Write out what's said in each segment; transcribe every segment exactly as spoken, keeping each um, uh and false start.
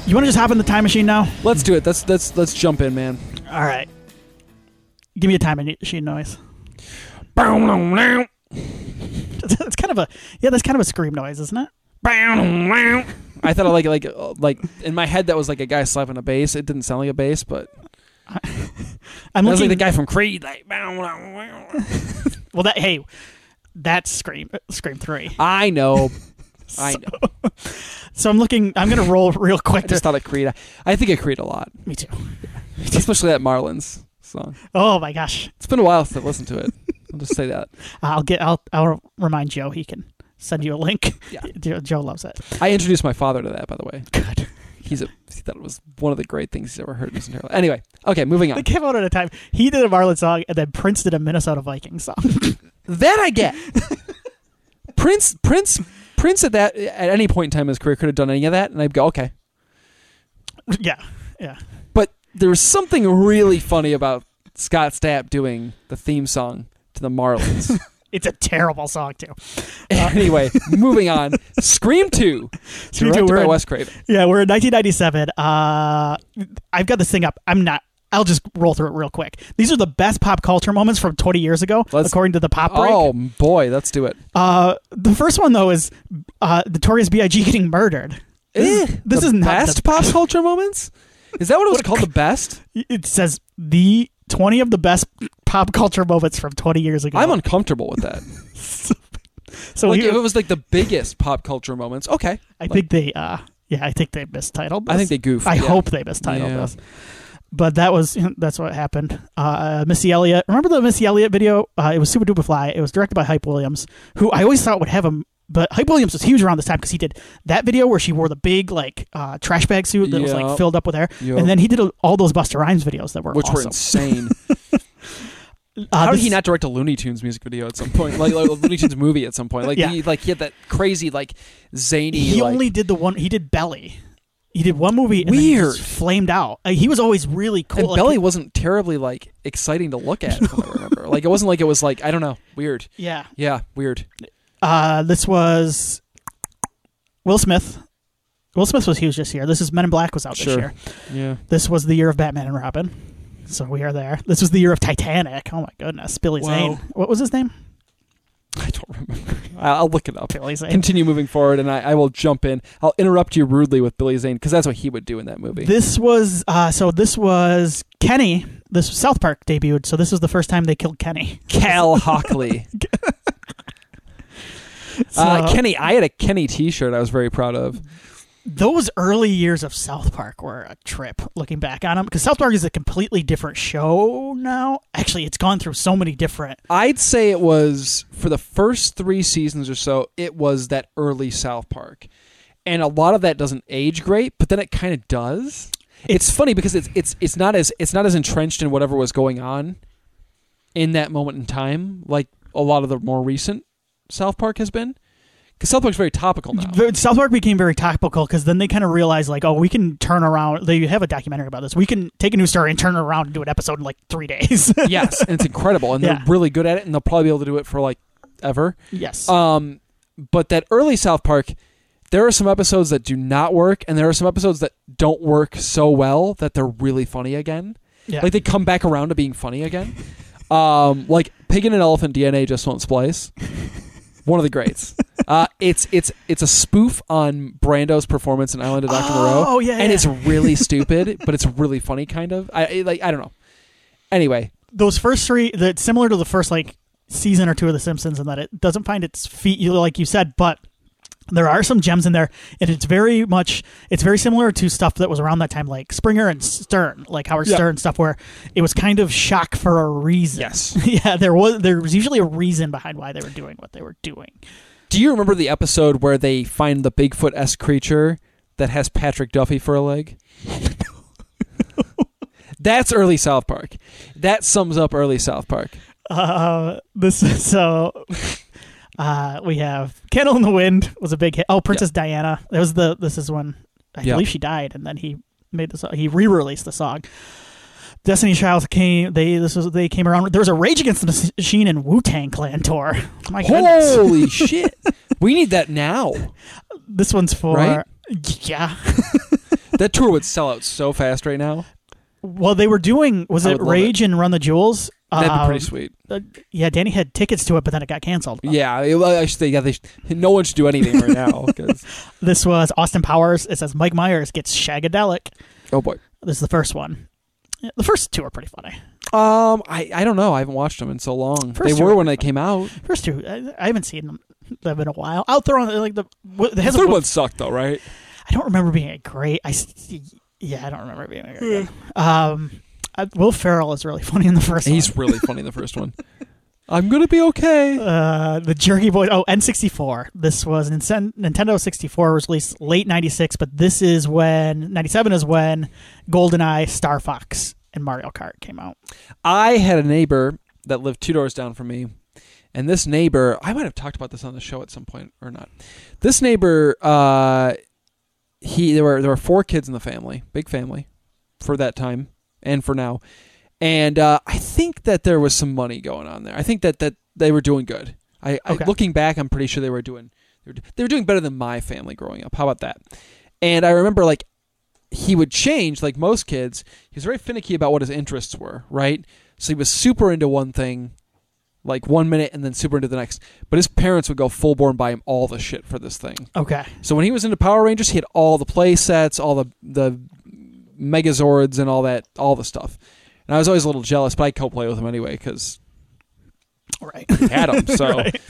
You want to just hop in the time machine now? Let's do it. Let's let's let's jump in, man. All right. Give me a time machine noise. It's kind of a yeah. That's kind of a scream noise, isn't it? I thought like like like in my head that was like a guy slapping a bass. It didn't sound like a bass, but I'm that was looking like the guy from Creed. Like, well, that hey, that's Scream Scream three. I know, I know. So I'm looking. I'm gonna roll real quick. I just thought of Creed. I think of Creed a lot. Me too. Especially that Marlins song. Oh my gosh, it's been a while since I've listened to it. I'll just say that. I'll get. I'll. I'll remind Joe. He can send you a link. Yeah. Joe loves it. I introduced my father to that, by the way. Good. He's a. He thought it was one of the great things he's ever heard in his entire life. Anyway, okay, moving on. They came out at a time. He did a Marlins song, and then Prince did a Minnesota Vikings song. That I get. Prince, Prince, Prince at that at any point in time in his career could have done any of that, and I'd go, okay. Yeah, yeah. But there was something really funny about Scott Stapp doing the theme song to the Marlins. It's a terrible song too. Anyway, moving on. Scream two, Scream directed two, by in, Wes Craven. Yeah, we're in nineteen ninety-seven. Uh, I've got this thing up. I'm not. I'll just roll through it real quick. These are the best pop culture moments from twenty years ago, let's, according to the Pop Break. Oh boy, let's do it. Uh, the first one though is uh, Notorious B I G getting murdered. This, eh, this the is not best the pop best. culture moments. Is that what it was called? The best? It says the twenty of the best pop culture moments from twenty years ago. I'm uncomfortable with that. So like here, if it was like the biggest pop culture moments, okay. I like, think they, uh, yeah, I think they mistitled this. I think they goofed. I yeah. hope they mistitled Yeah. this. But that was that's what happened. Uh, Missy Elliott. Remember the Missy Elliott video? Uh, it was Super Duper Fly. It was directed by Hype Williams, who I always thought would have him. But Hype Williams was huge around this time because he did that video where she wore the big like uh, trash bag suit that was Yep. like filled up with air, Yep. and then he did a, all those Busta Rhymes videos that were which awesome. were insane. Uh, How did this- he not direct a Looney Tunes music video at some point? Like, like a Looney Tunes movie at some point? Like Yeah. he like he had that crazy like zany. He like, only did the one. He did Belly. He did one movie and then he Weird. just flamed out. Uh, he was always really cool. and Like, Belly wasn't terribly like exciting to look at. From what I remember, like it wasn't like it was like I don't know, weird. Yeah. Yeah, weird. Uh, this was Will Smith. Will Smith was huge this year. This is Men in Black was out this Sure. year. Yeah. This was the year of Batman and Robin. So we are there. This was the year of Titanic. Oh my goodness. Billy Wow. Zane. What was his name? I don't remember. I'll look it up. Billy Zane. Continue moving forward, and I, I will jump in. I'll interrupt you rudely with Billy Zane because that's what he would do in that movie. This was uh, so. This was Kenny. This South Park debuted. So this was the first time they killed Kenny. Cal Hockley. So, uh, Kenny. I had a Kenny T-shirt. I was very proud of. those early years of South Park were a trip. Looking back on them, because South Park is a completely different show now. Actually, it's gone through so many different. I'd say it was for the first three seasons or so. It was that early South Park, and a lot of that doesn't age great, but then it kind of does. It's, it's funny because it's it's it's not as it's not as entrenched in whatever was going on in that moment in time, like a lot of the more recent South Park has been. Because South Park's very topical now. South Park became very topical because then they kind of realized, like, oh, we can turn around. They have a documentary about this. We can take a news story and turn it around and do an episode in like three days. Yes, and it's incredible, and Yeah. they're really good at it, and they'll probably be able to do it for like ever. Yes. Um, but that early South Park, there are some episodes that do not work, and there are some episodes that don't work so well that they're really funny again. Yeah. Like they come back around to being funny again. Um, like Pig and an Elephant D N A Just Won't Splice. One of the greats. Uh, it's it's it's a spoof on Brando's performance in Island of Doctor Moreau. Oh yeah, and yeah. it's really stupid, but it's really funny, kind of. I I- like I don't know. Anyway, Those first three, that's similar to the first like season or two of The Simpsons, in that it doesn't find its feet, you like you said, but there are some gems in there, and it's very much it's very similar to stuff that was around that time, like Springer and Stern, like Howard Yeah. Stern stuff, where it was kind of shock for a reason. Yes. Yeah, there was there was usually a reason behind why they were doing what they were doing. do you remember the episode where they find the Bigfoot-esque creature that has Patrick Duffy for a leg? That's early South Park. That sums up early South Park. Uh, this is so. Uh, we have "Candle in the Wind" was a big hit. Oh, Princess Yeah. Diana. That was the. This is when I Yeah. believe she died, and then he made the song. He re-released the song. Destiny Child came. They this was they came around. There was a Rage Against the Machine and Wu-Tang Clan tour. My goodness. Holy shit. We need that now. This one's for Right? yeah. That tour would sell out so fast right now. Well, they were doing, was I it would love Rage it. and Run the Jewels? That'd be Um, pretty sweet. Uh, yeah, Danny had tickets to it, but then it got canceled. Yeah, it- well, I should say, yeah, they sh- no one should do anything right now. 'Cause, This was Austin Powers. It says Mike Myers gets Shagadelic. oh boy. This is the first one. Yeah, the first two are pretty funny. Um, I, I don't know. I haven't watched them in so long. First they two were are when they pretty came out. First two, I, I haven't seen them, them in a while. I'll throw on like the. It The has third a, one sucked though, right? I don't remember being a great. I s- yeah, I don't remember it being a great. Good. Um, uh, Will Ferrell is really funny in the first He's one. really funny in the first one. I'm gonna be okay. Uh, the Jerky Boys. Oh, N sixty-four. This was Ninten- Nintendo sixty-four was released late ninety-six, but this is when ninety-seven is when GoldenEye, Star Fox, and Mario Kart came out. I had a neighbor that lived two doors down from me, and this neighbor, I might have talked about this on the show at some point or not. This neighbor, uh, he there were there were four kids in the family, big family, for that time and for now, and uh, I think that there was some money going on there. I think that, that they were doing good. I, Okay. I looking back, I'm pretty sure they were doing they were, they were doing better than my family growing up. How about that? And I remember like. He would change, like most kids. He was very finicky about what his interests were, right? So he was super into one thing, like one minute, and then super into the next. But his parents would go full bore and buy him all the shit for this thing. Okay. So when he was into Power Rangers, he had all the play sets, all the the Megazords, and all that, all the stuff. And I was always a little jealous, but I co-play with him anyway because Right. he had them. So. Right.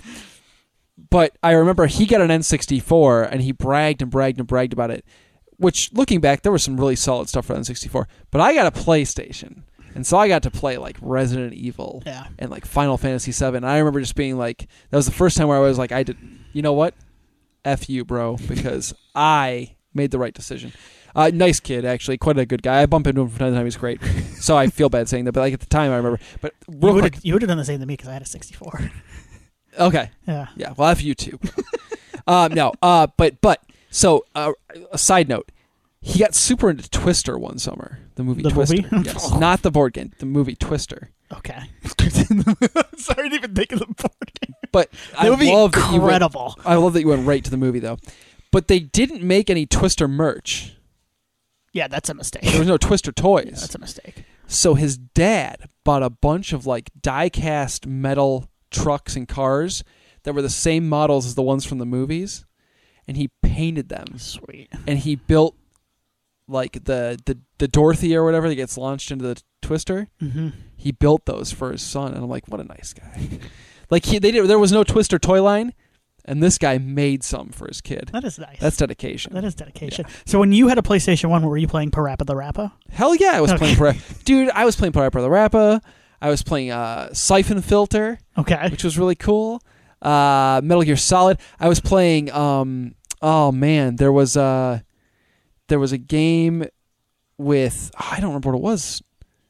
But I remember he got an N sixty-four, and he bragged and bragged and bragged about it. Which, looking back, there was some really solid stuff for N sixty-four. But I got a PlayStation, and so I got to play like Resident Evil Yeah. and like Final Fantasy seven. And I remember just being like, that was the first time where I was like, I did, you know what? F you, bro, because I made the right decision. Uh, nice kid, actually, quite a good guy. I bump into him from time to time. He's great. So I feel bad saying that, but like at the time, I remember. But You real would quick, have you would have done the same to me because I had a sixty-four. okay, Yeah. yeah, well, F you too. um, no, uh, but but so uh, a side note. He got super into Twister one summer. The movie The Twister. movie? Yes, not the board game. The movie Twister. Okay. Sorry, I didn't even think of the board game. But That I would be love that you went, incredible. I love that you went right to the movie though. But they didn't make any Twister merch. Yeah, that's a mistake. There was no Twister toys. That's a mistake. So his dad bought a bunch of like die-cast metal trucks and cars that were the same models as the ones from the movies, and he painted them. Sweet. And he built like the, the, the Dorothy or whatever that gets launched into the Twister. Mm-hmm. He built those for his son, and I'm like, what a nice guy. Like he, they did, there was no Twister toy line, and this guy made some for his kid. That is nice. That's dedication. That is dedication. So when you had a PlayStation one, were you playing Parappa the Rappa? Hell yeah, I was Okay. playing Parappa. Dude, I was playing Parappa the Rappa. I was playing uh, Siphon Filter, Okay. which was really cool. Uh, Metal Gear Solid. I was playing. Um, oh man, there was a there was a game with oh, I don't remember what it was.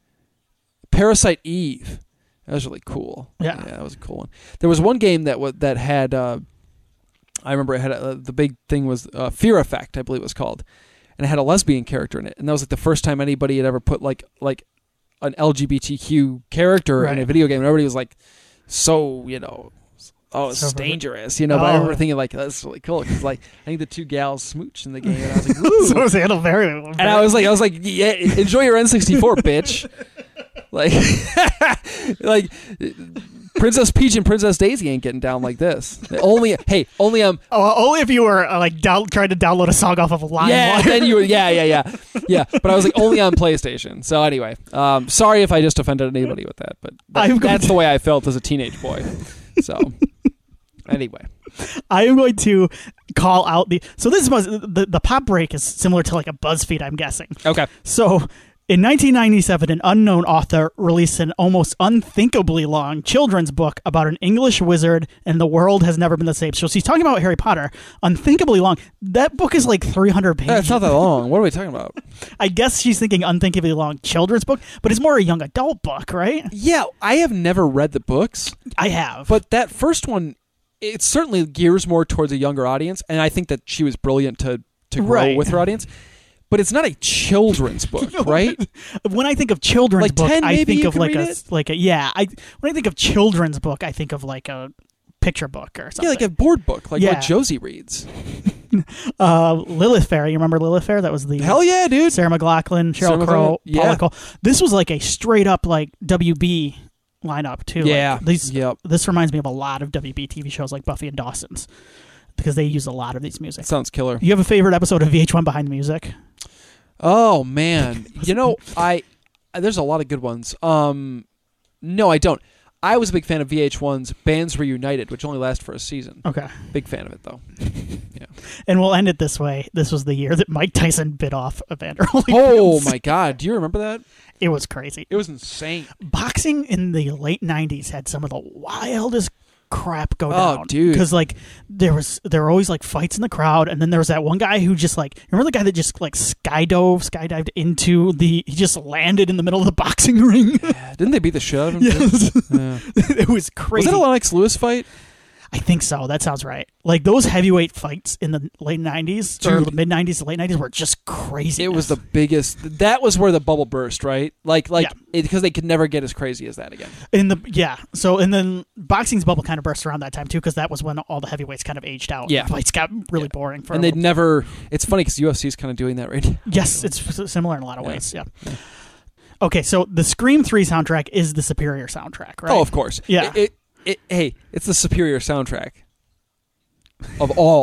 Parasite Eve. That was really cool. Yeah. yeah, that was a cool one. There was one game that w- that had. Uh, I remember it had a, the big thing was uh, Fear Effect, I believe it was called, and it had a lesbian character in it, and that was like the first time anybody had ever put like like an L G B T Q character Right. in a video game. And everybody was like, so you know. Oh, it's So- dangerous, you know. But I Oh. remember thinking like that's really cool because like I think the two gals smooch in the game, and I was like, "Woo!" So it was handled very, very and I was like, I was like, "Yeah, enjoy your N sixty-four, bitch!" Like, like Princess Peach and Princess Daisy ain't getting down like this. Only, hey, only um, oh, only if you were uh, like down, trying to download a song off of a line. yeah, then you were, yeah, yeah, yeah, yeah. But I was like only on PlayStation. So anyway, um, sorry if I just offended anybody with that, but that, I'm going that's to- the way I felt as a teenage boy. So. Anyway, I am going to call out the. So this was the the pop break is similar to like a BuzzFeed, I'm guessing. okay. So in nineteen ninety-seven, an unknown author released an almost unthinkably long children's book about an English wizard, and the world has never been the same. So she's talking about Harry Potter, unthinkably long. That book is like three hundred pages. Yeah, it's not that long. What are we talking about? I guess she's thinking unthinkably long children's book, but it's more a young adult book, right? Yeah, I have never read the books, I have. but that first one, it certainly gears more towards a younger audience, and I think that she was brilliant to, to grow Right. with her audience. But it's not a children's book, right? when I think of children's Like book, ten, I maybe think you of can like read a it? like a yeah. I when I think of children's book, I think of like a picture book or something. Yeah, like a board book, like Yeah. what Josie reads. uh, Lilith Fair. You remember Lilith Fair? That was the Hell yeah, dude. Sarah McLachlan, Sarah Sheryl Crow, McLachlan, yeah. Paula Cole. This was like a straight up like W B lineup too. Yeah. Like, these. Yep. This reminds me of a lot of W B T V shows like Buffy and Dawson's because they use a lot of these music. Sounds killer. You have a favorite episode of V H one Behind the Music? Oh man, you know I there's a lot of good ones. Um, no, I don't. I was a big fan of V H one's Bands Reunited, which only lasted for a season. Okay. Big fan of it though. Yeah. And we'll end it this way. This was the year that Mike Tyson bit off Evander Holyfield. Oh my God, do you remember that? It was crazy. It was insane. Boxing in the late nineties had some of the wildest crap go Oh, down. dude. Because like there was there were always like fights in the crowd, and then there was that one guy who just like remember the guy that just like skydove, skydived into the he just landed in the middle of the boxing ring. Yeah, didn't they beat the shit out of him? Yes. Yeah. It was crazy. Was that a Lennox Lewis fight? I think so. That sounds right. Like those heavyweight fights in the late nineties or Dude. the mid nineties, the late nineties were just crazy. It was the biggest. That was where the bubble burst, right? Like, like Yeah. because they could never get as crazy as that again. in the yeah. So and then boxing's bubble kind of burst around that time too, because that was when all the heavyweights kind of aged out. Yeah. Fights got really Yeah. boring for. And a they'd little- never. It's funny because U F C is kind of doing that right now. Yes, it's similar in a lot of Yeah. ways. Yeah. Okay, so the Scream three soundtrack is the superior soundtrack, right? Oh, of course. Yeah. It, it, it, hey, it's the superior soundtrack of all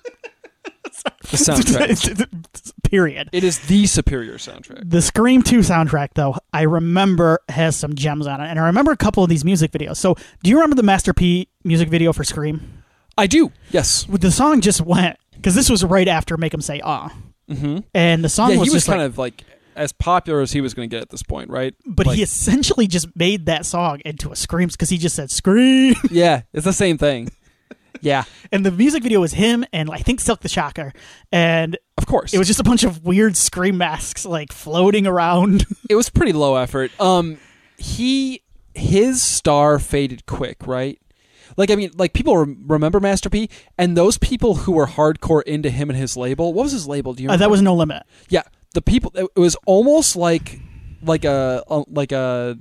the soundtracks. Period. It is the superior soundtrack. The Scream two soundtrack, though, I remember has some gems on it, and I remember a couple of these music videos. So, do you remember the Master P music video for Scream? I do. Yes. The song just went because this was right after "Make 'Em Say Ah," Mm-hmm. and the song Yeah, was he was just kind like, of like as popular as he was going to get at this point, right? but Like- he essentially just made that song into a Scream because he just said "Scream," Yeah, it's the same thing. Yeah, and the music video was him and I think Silk the Shocker, and of course. it was just a bunch of weird Scream masks like floating around. It was pretty low effort. Um, he his star faded quick, right? Like I mean, like people rem- remember Master P, and those people who were hardcore into him and his label. What was his label? Do you Uh, remember? that was No Limit. Yeah, the people. It was almost like like a uh, like a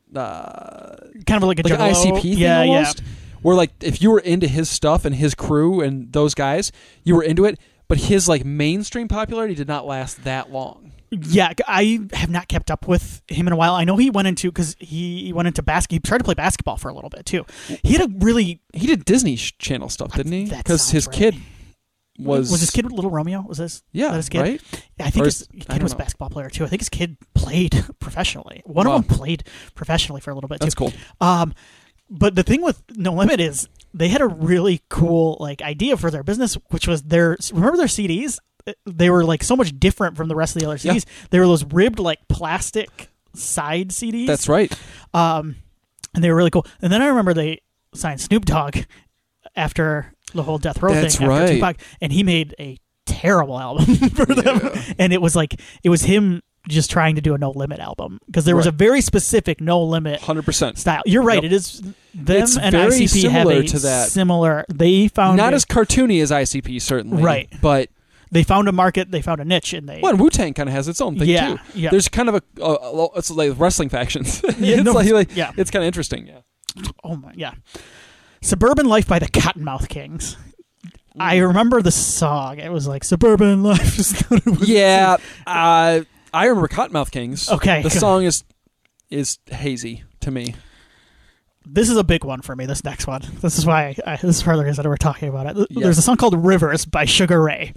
uh, Kind of like a like an I C Juggalo. P thing yeah, almost. Where like if you were into his stuff and his crew and those guys, you were into it. But his like mainstream popularity did not last that long. Yeah, yeah. I have not kept up with him in a while. I know he went into because he went into basketball. He tried to play basketball for a little bit too. He had a really He did Disney sh- Channel stuff, didn't he? That Because sounds his right. kid was was his kid Little Romeo? Was this yeah, that his kid? right? I think Or his is- I kid don't was a know. basketball player too. I think his kid played professionally. One Wow. of them played professionally for a little bit That's too. cool. Um, but the thing with No Limit is they had a really cool like idea for their business, which was their remember their C Ds. They were like so much different from the rest of the other C Ds. Yeah. They were those ribbed like plastic side C Ds. That's right. Um, and they were really cool. And then I remember they signed Snoop Dogg after the whole Death Row That's thing. After right. Tupac, and he made a terrible album for them. Yeah. And it was like it was him just trying to do a NoLimit album because there was Right. a very specific No Limit one hundred percent. style. You're right. Yep. It is them It's and very I C P have similar a to that. similar. They found Not a, as cartoony as I C P, certainly. Right. But they found a market. They found a niche, and they well, and Wu-Tang kind of has its own thing, yeah too. yeah There's kind of a, a, a it's like wrestling factions. Yeah, it's no, like, like- yeah. it's kind of interesting. Yeah. oh my yeah. Suburban Life by the Cottonmouth Kings. I remember the song. It was like Suburban Life. is not what it was. Yeah. Uh, I remember Cottonmouth Kings. Okay. The song is is hazy to me. This is a big one for me. This next one. This is why. I, this is part of the reason that we're talking about it. Yes. There's a song called "Rivers" by Sugar Ray.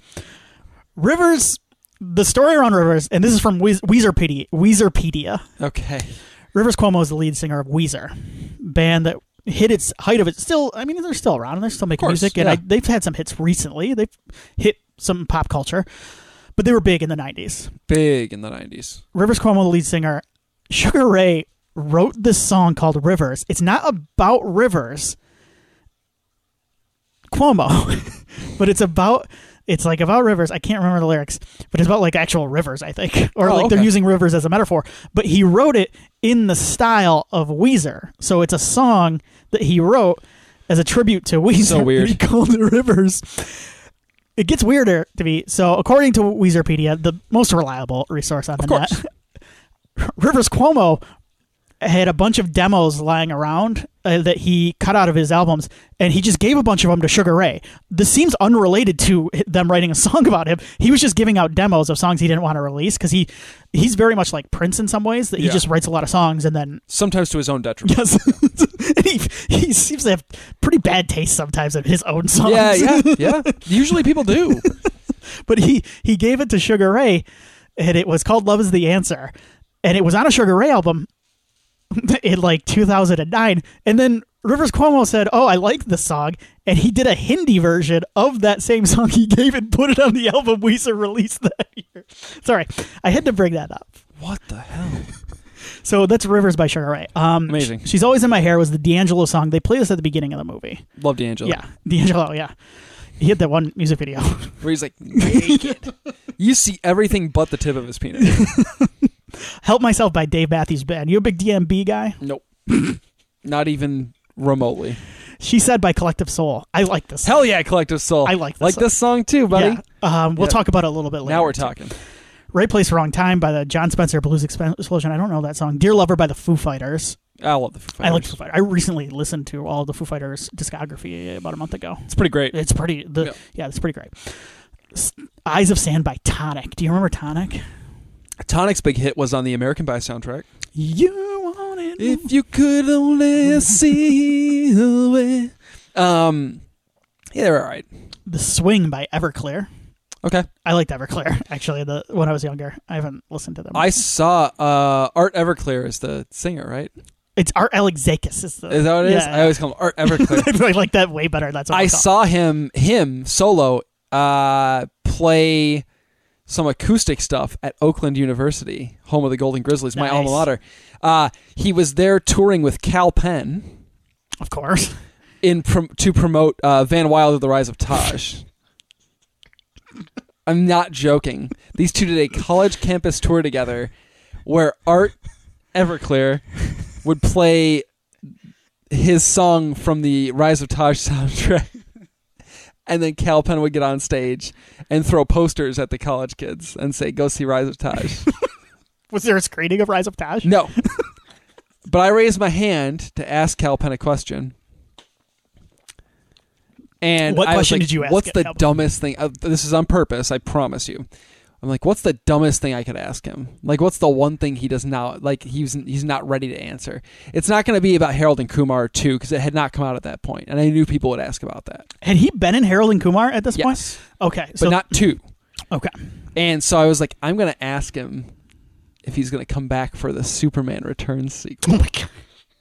Rivers. The story around Rivers, and this is from Weez- Weezerpedia. Weezerpedia. Okay. Rivers Cuomo is the lead singer of Weezer, band that hit its height of it. Still, I mean, they're still around and they're still making course, music, and yeah. I, they've had some hits recently. They've hit some pop culture, but they were big in the nineties. Big in the nineties. Rivers Cuomo, the lead singer, Sugar Ray wrote this song called Rivers. It's not about Rivers Cuomo, but it's about, it's like about rivers. I can't remember the lyrics, but it's about like actual rivers, I think. Or Oh, like they're okay. using rivers as a metaphor. But he wrote it in the style of Weezer. So it's a song that he wrote as a tribute to Weezer. So weird. He called it Rivers. It gets weirder to me. So according to Weezerpedia, the most reliable resource on the Of course. net, Rivers Cuomo had a bunch of demos lying around uh, that he cut out of his albums, and he just gave a bunch of them to Sugar Ray. This seems unrelated to them writing a song about him. He was just giving out demos of songs he didn't want to release because he he's very much like Prince in some ways, that he Yeah. just writes a lot of songs and then Sometimes to his own detriment. yes, and he he seems to have pretty bad taste sometimes in his own songs. Yeah, yeah, yeah. Usually people do. But he he gave it to Sugar Ray, and it was called "Love Is the Answer," and it was on a Sugar Ray album in like two thousand nine. And then Rivers Cuomo said, "Oh, I like this song," and he did a Hindi version of that same song he gave and put it on the album Weezer released that year. Sorry, I had to bring that up. What the hell? So that's Rivers by Sugar Ray. Um, Amazing. She's Always in My Hair was the D'Angelo song. They play this at the beginning of the movie. Love D'Angelo. Yeah, D'Angelo. Yeah, he had that one music video. Where he's like naked. You see everything but the tip of his penis. "Help Myself" by Dave Matthews Band. You a big D M B guy? Nope. Not even remotely. She Said by Collective Soul. I like this song. Hell yeah, Collective Soul. I like this like song. this song too, buddy. Yeah. Um, we'll Yeah. talk about it a little bit later. Now we're too. talking. Right Place, Wrong Time by the John Spencer Blues Explosion. I don't know that song. Dear Lover by the Foo Fighters. I love the Foo Fighters. I like Foo Fighters. I recently listened to all the Foo Fighters discography about a month ago. It's pretty great. It's pretty. The, Yeah. yeah. it's pretty great. S- Eyes of Sand by Tonic. Do you remember Tonic? Tonic's big hit was on the American Pie soundtrack. You want it. If you could only see the way. Um, yeah, they're all right. The Swing by Everclear. Okay. I liked Everclear actually. The when I was younger, I haven't listened to them. I saw uh, Art Everclear is the singer, right? It's Art Alexakis. Is, the, Is that what it is? yeah. I always call him Art Everclear. I like that way better. That's what I I call. saw him him solo uh, play some acoustic stuff at Oakland University, home of the Golden Grizzlies, my Nice. alma mater. Uh, he was there touring with Cal Penn Of course. in prom- to promote uh, Van Wilder: The Rise of Taj. I'm not joking. These two did a college campus tour together where Art Everclear would play his song from the Rise of Taj soundtrack. And then Cal Penn would get on stage and throw posters at the college kids and say, "Go see Rise of Taj." Was there a screening of Rise of Taj? No. But I raised my hand to ask Cal Penn a question. And What I was question like, did you ask What's it, the Cal Penn? dumbest thing? Uh, this is on purpose, I promise you. I'm like, what's the dumbest thing I could ask him? Like, what's the one thing he does not, like, he's he's not ready to answer? It's not going to be about Harold and Kumar two, because it had not come out at that point, and I knew people would ask about that. Had he been in Harold and Kumar at this Yes. point? Okay. But So, not two. okay. And so I was like, I'm going to ask him if he's going to come back for the Superman Returns sequel. Oh my God.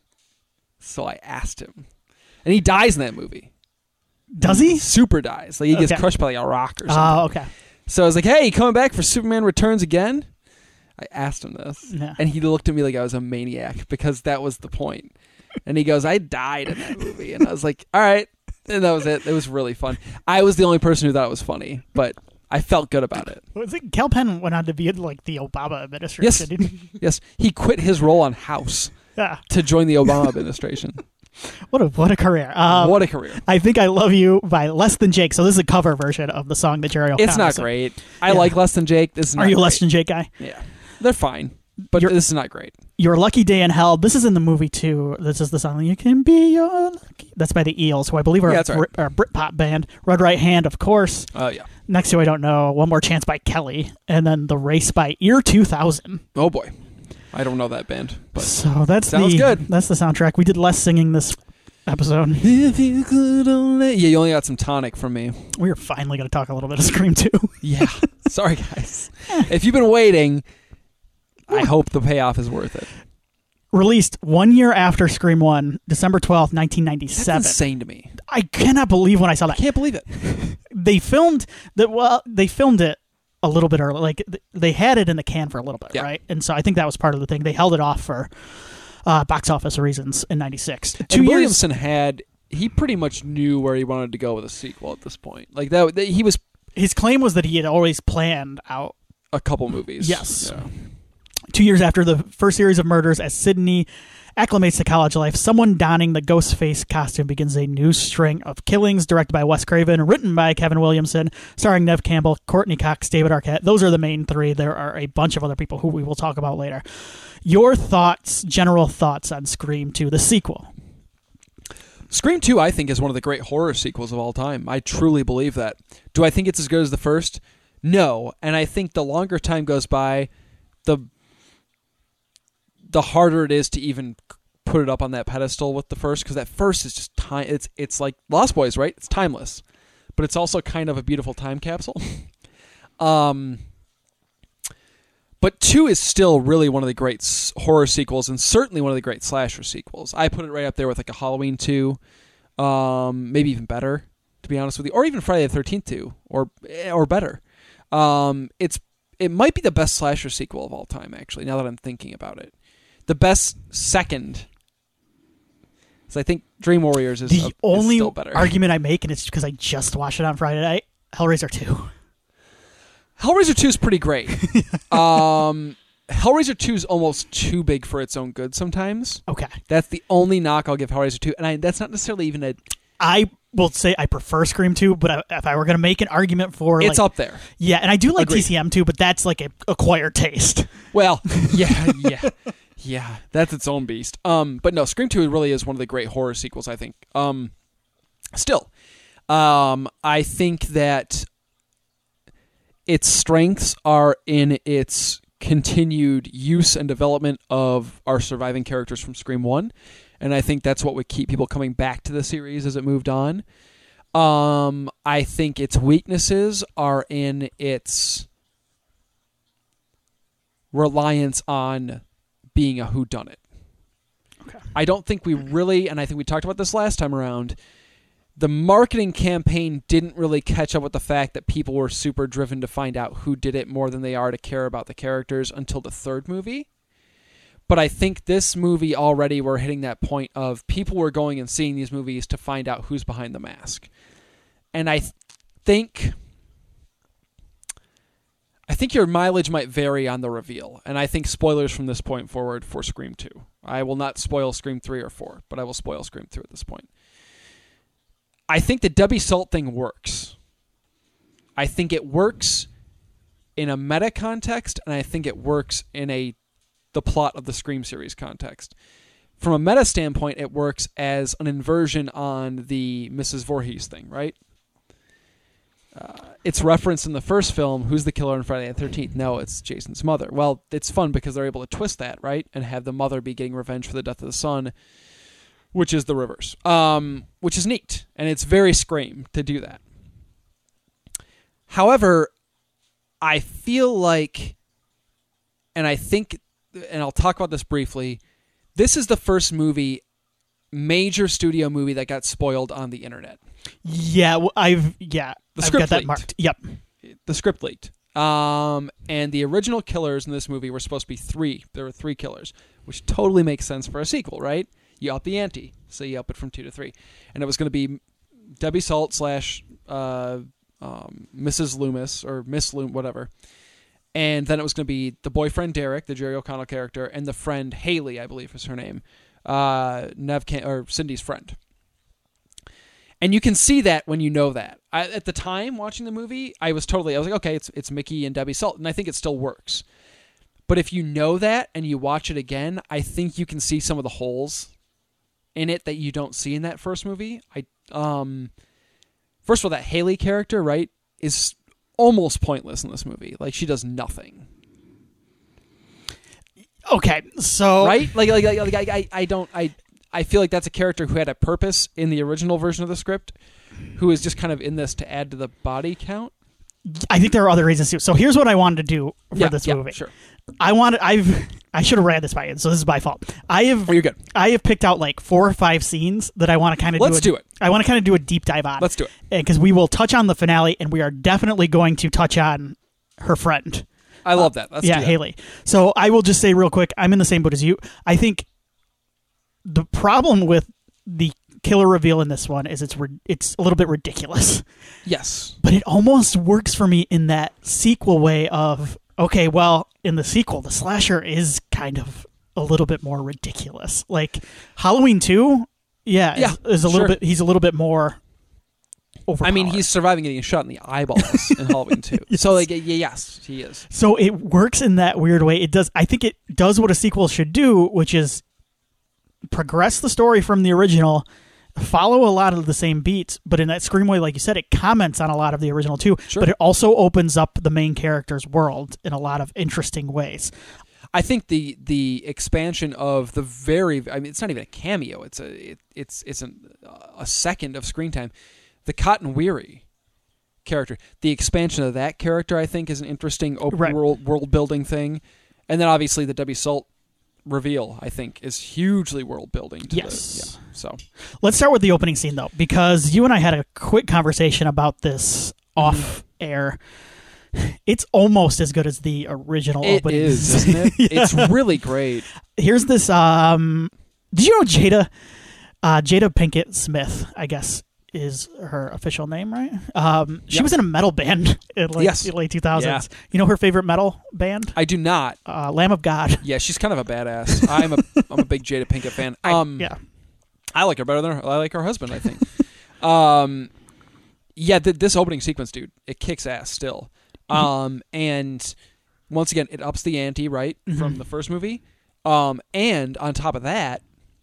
So I asked him. And he dies in that movie. Does he? Super dies. Like, he gets Okay. crushed by like a rock or something. Oh, okay. So I was like, hey, you coming back for Superman Returns again? I asked him this. Yeah. And he looked at me like I was a maniac because that was the point. And he goes, I died in that movie. And I was like, all right. And that was it. It was really fun. I was the only person who thought it was funny, but I felt good about it. Was it Cal Penn went on to be in like the Obama administration? Yes. didn't he? Yes. He quit his role on House Yeah. to join the Obama administration. What a what a career. Um, What a career. I Think I Love You by Less Than Jake. So this is a cover version of the song that Jerry O'Connor It's not sang. great. I Yeah. like Less Than Jake. This is not Are you a great. Less Than Jake guy? Yeah. They're fine. But You're- this is not great. Your Lucky Day in Hell. This is in the movie too. This is the song You Can Be Your Lucky. That's by the Eels, who I believe are, Yeah, a, that's right. Brit, are a Britpop band. Red Right Hand, of course. Oh, yeah. Next to I Don't Know. One More Chance by Kelly. And then The Race by Ear two thousand. Oh, boy. I don't know that band. But So that's Sounds the good. that's the soundtrack. We did less singing this episode. if you could only... Yeah, you only got some tonic from me. We are finally going to talk a little bit of Scream two. Yeah. Sorry, guys. If you've been waiting, I hope the payoff is worth it. Released one year after Scream one, December twelfth, nineteen That's ninety-seven. insane to me. I cannot believe when I saw I that. can't believe it. They filmed that. Well, they filmed it a little bit early. Like th- they had it in the can for a little bit, Yeah. right? And so I think that was part of the thing. They held it off for uh, box office reasons in ninety-six. Two and years. Williamson had... He pretty much knew where he wanted to go with a sequel at this point. Like, that, that he was His claim was that he had always planned out. a couple movies. Yes. Yeah. Two years after the first series of murders, as Sydney acclimates to college life, someone donning the ghost face costume begins a new string of killings, directed by Wes Craven, written by Kevin Williamson, starring Nev Campbell, Courtney Cox, David Arquette. Those are the main three. There are a bunch of other people who we will talk about later. Your thoughts, general thoughts on Scream two, the sequel? Scream two, I think, is one of the great horror sequels of all time. I truly believe that. Do I think it's as good as the first? No. And I think the longer time goes by, the the harder it is to even put it up on that pedestal with the first, because that first is just time. It's it's like Lost Boys, right? It's timeless, but it's also kind of a beautiful time capsule. um, but two is still really one of the great s- horror sequels, and certainly one of the great slasher sequels. I put it right up there with like a Halloween two, um, maybe even better, to be honest with you, or even Friday the thirteenth two, or or better. Um, it's it might be the best slasher sequel of all time, actually. Now that I'm thinking about it. The best second. So I think Dream Warriors is, the a, only is still better. argument I make, and it's because I just watched it on Friday night, Hellraiser two. Hellraiser two is pretty great. um, Hellraiser two is almost too big for its own good sometimes. Okay. That's the only knock I'll give Hellraiser two. And I, that's not necessarily even a... I will say I prefer Scream two, but I, if I were going to make an argument for... It's like, up there. Yeah, and I do like Agreed. T C M two, but that's like an acquired taste. Well, yeah, yeah. Yeah, that's its own beast. Um, but no, Scream two really is one of the great horror sequels, I think. Um, still, um, I think that its strengths are in its continued use and development of our surviving characters from Scream one, and I think that's what would keep people coming back to the series as it moved on. Um, I think its weaknesses are in its reliance on being a whodunit. Okay. I don't think we really, and I think we talked about this last time around, the marketing campaign didn't really catch up with the fact that people were super driven to find out who did it more than they are to care about the characters until the third movie. But I think this movie already we're hitting that point of people were going and seeing these movies to find out who's behind the mask. And I th- think... I think your mileage might vary on the reveal, and I think spoilers from this point forward for Scream two. I will not spoil Scream three or four, but I will spoil Scream two at this point. I think the Debbie Salt thing works. I think it works in a meta context, and I think it works in a the plot of the Scream series context. From a meta standpoint, it works as an inversion on the Missus Voorhees thing, right? Uh, it's referenced in the first film, who's the killer on Friday the thirteenth? No, it's Jason's mother. Well, it's fun because they're able to twist that, right? And have the mother be getting revenge for the death of the son, which is the reverse. Um, which is neat. And it's very Scream to do that. However, I feel like, and I think, and I'll talk about this briefly, this is the first movie, major studio movie that got spoiled on the internet. Yeah, well, I've yeah, The I've script got that leaked. marked. Yep. The script leaked. Um, and the original killers in this movie were supposed to be three. There were three killers, which totally makes sense for a sequel, right? You up the ante, so you up it from two to three. And it was going to be Debbie Salt slash uh, um, Missus Loomis, or Miss Loom, whatever. And then it was going to be the boyfriend, Derek, the Jerry O'Connell character, and the friend, Haley, I believe is her name, uh, Nev Cam- or Cindy's friend. And you can see that when you know that. I, at the time watching the movie, I was totally, I was like, okay, it's it's Mickey and Debbie Salt, and I think it still works. But if you know that and you watch it again, I think you can see some of the holes in it that you don't see in that first movie. I um, first of all, that Haley character, right, is almost pointless in this movie. Like, she does nothing. Okay, so Right? Like, like, like, like I, I don't, I, I feel like that's a character who had a purpose in the original version of the script, who is just kind of in this to add to the body count. I think there are other reasons too. So here's what I wanted to do for Yeah, this yeah, movie. sure. I wanted. I've. I should have ran this by you, so this is my fault. I have. Oh, you're good. I have picked out like four or five scenes that I want to kind of. Let's do, do a, it. I want to kind of do a deep dive on. Let's do it. Because we will touch on the finale, and we are definitely going to touch on her friend. I love that. Let's yeah, do that. Haley. So I will just say real quick, I'm in the same boat as you. I think the problem with the killer reveal in this one is it's ri- it's a little bit ridiculous. Yes. But it almost works for me in that sequel way of Okay, well, in the sequel, the slasher is kind of a little bit more ridiculous. Like Halloween two, yeah, Yeah, is, is a little sure. bit. He's a little bit more overpowered. I mean, he's surviving getting shot in the eyeballs in Halloween two. Yes. So, like, y- yes, he is. So it works in that weird way. It does. I think it does what a sequel should do, which is progress the story from the original, follow a lot of the same beats, but in that Scream way, like you said, it comments on a lot of the original too. Sure. But it also opens up the main character's world in a lot of interesting ways. I think the the expansion of the very, I mean, it's not even a cameo. It's a it, it's it's an, a second of screen time. The Cotton Weary character, the expansion of that character, I think, is an interesting open Right. world world building thing. And then obviously the Debbie Salt reveal, I think, is hugely world building. Yes. The, yeah. So Let's start with the opening scene, though, because you and I had a quick conversation about this off air. It's almost as good as the original it opening. is, isn't it? Yeah. It's really great. Here's this. Um, did you know Jada? Uh, Jada Pinkett Smith, I guess, is her official name, right? Um, she Yep. was in a metal band in like Yes. the late two thousands. Yeah. You know her favorite metal band? I do not. Uh, Lamb of God. Yeah, she's kind of a badass. I'm a I'm a big Jada Pinkett fan. I- Um, yeah. I like her better than her, I like her husband, I think. um, yeah, th- this opening sequence, dude, it kicks ass still. Um, and once again, it ups the ante, right, Mm-hmm. from the first movie. Um, and on top of that,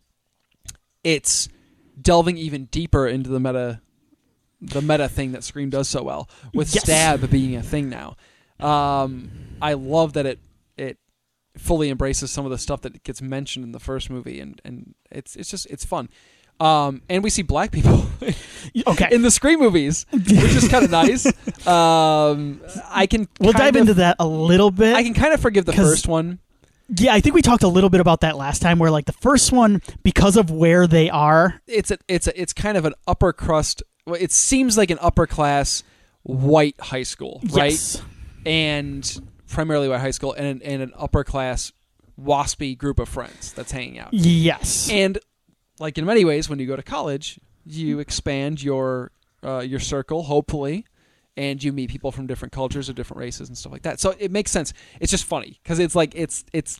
it's delving even deeper into the meta, the meta thing that Scream does so well, with Yes. stab being a thing now. Um, I love that it it fully embraces some of the stuff that gets mentioned in the first movie, and, and it's it's just it's fun. Um, and we see black people Okay. in the Scream movies, which is kind of nice. Um, I can We'll kind dive of- into that a little bit. I can kind of forgive the 'cause- first one. Yeah, I think we talked a little bit about that last time, where like the first one, because of where they are, It's a it's a it's kind of an upper crust. Well, it seems like an upper class white high school, right? yes. And primarily white high school, and and an upper class waspy group of friends that's hanging out. Yes. And like in many ways, when you go to college, you expand your uh, your circle, hopefully, and you meet people from different cultures or different races and stuff like that. So it makes sense. It's just funny because it's like it's it's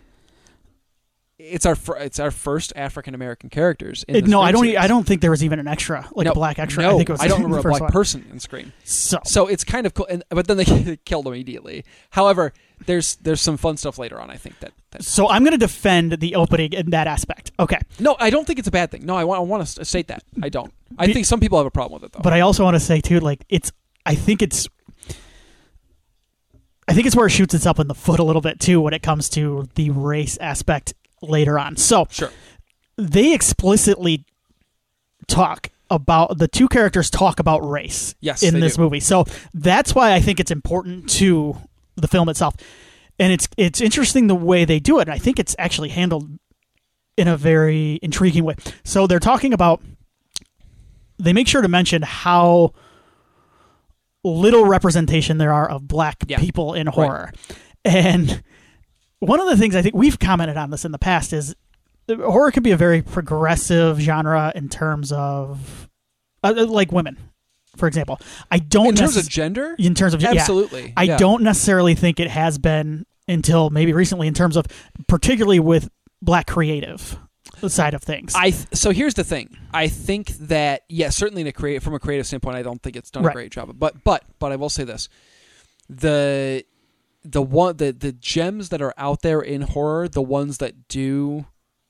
it's our fir- it's our first African American characters. In It- the no, Scream I don't. e- series. I don't think there was even an extra, like No, a black extra. No, I think it was. I don't the remember a first black one. person in Scream. So, So it's kind of cool, and, but then they get killed immediately. However, there's there's some fun stuff later on. I think that, that so I'm going to defend the opening in that aspect. Okay, no, I don't think it's a bad thing. No, I want I want to state that I don't. I Be- think some people have a problem with it though. but I also want to say too, like it's. I think it's. I think it's where it shoots itself in the foot a little bit too when it comes to the race aspect later on. So Sure. they explicitly talk about the two characters talk about race Yes, in they this do. movie. So that's why I think it's important to the film itself. And it's it's interesting the way they do it. And I think it's actually handled in a very intriguing way. So they're talking about they make sure to mention how little representation there are of black Yeah. people in horror. And one of the things I think we've commented on this in the past is horror can be a very progressive genre in terms of uh, like women, for example. I don't In terms necess- of gender, in terms of yeah. absolutely. I yeah. don't necessarily think it has been until maybe recently in terms of particularly with black creative side of things. I th- so here's the thing. I think that yes, yeah, certainly in a creative from a creative standpoint, I don't think it's done Right. a great job. But but but I will say this: the the one the the gems that are out there in horror, the ones that do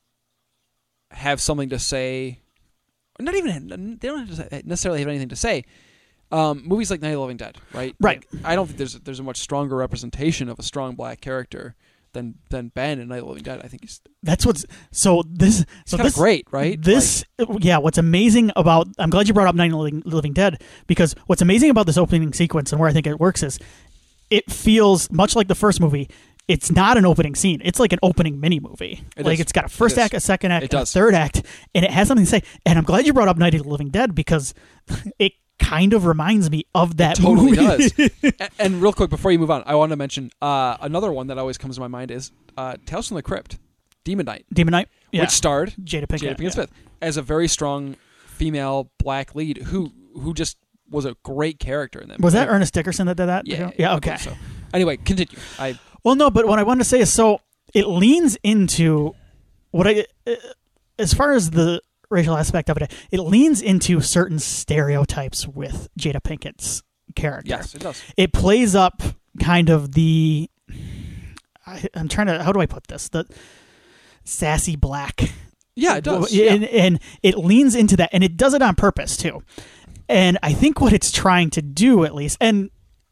have something to say, not even they don't have to necessarily have anything to say. Um, movies like Night of the Living Dead, right? Right. Like, I don't think there's there's a much stronger representation of a strong black character than than Ben in Night of the Living Dead. I think he's That's what's so this so kind of this great, right? This yeah, what's amazing about I'm glad you brought up Night of the Living, Living Dead because what's amazing about this opening sequence and where I think it works is it feels much like the first movie. It's not an opening scene. It's like an opening mini movie. It like is. it's got a first It is. act, a second act, It and a does. third act, and it has something to say. And I'm glad you brought up Night of the Living Dead because it kind of reminds me of that totally movie. does. and, and real quick before you move on, I want to mention uh, another one that always comes to my mind is uh, Tales from the Crypt, Demon Knight, Demon Knight, yeah. which starred Jada Pinkett, Jada Pinkett yeah. Smith as a very strong female black lead who who just was a great character in that. Was movie. that Ernest Dickerson that did that? Yeah, yeah. I Okay. believe So, Anyway, continue. I Well, no, but what I wanted to say is, so it leans into what I, uh, as far as the racial aspect of it, it leans into certain stereotypes with Jada Pinkett's character. yes, it does. It plays up kind of the, I, I'm trying to, how do I put this? The sassy black. Yeah, it does. And, yeah. and it leans into that, and it does it on purpose too. And I think what it's trying to do, at least, and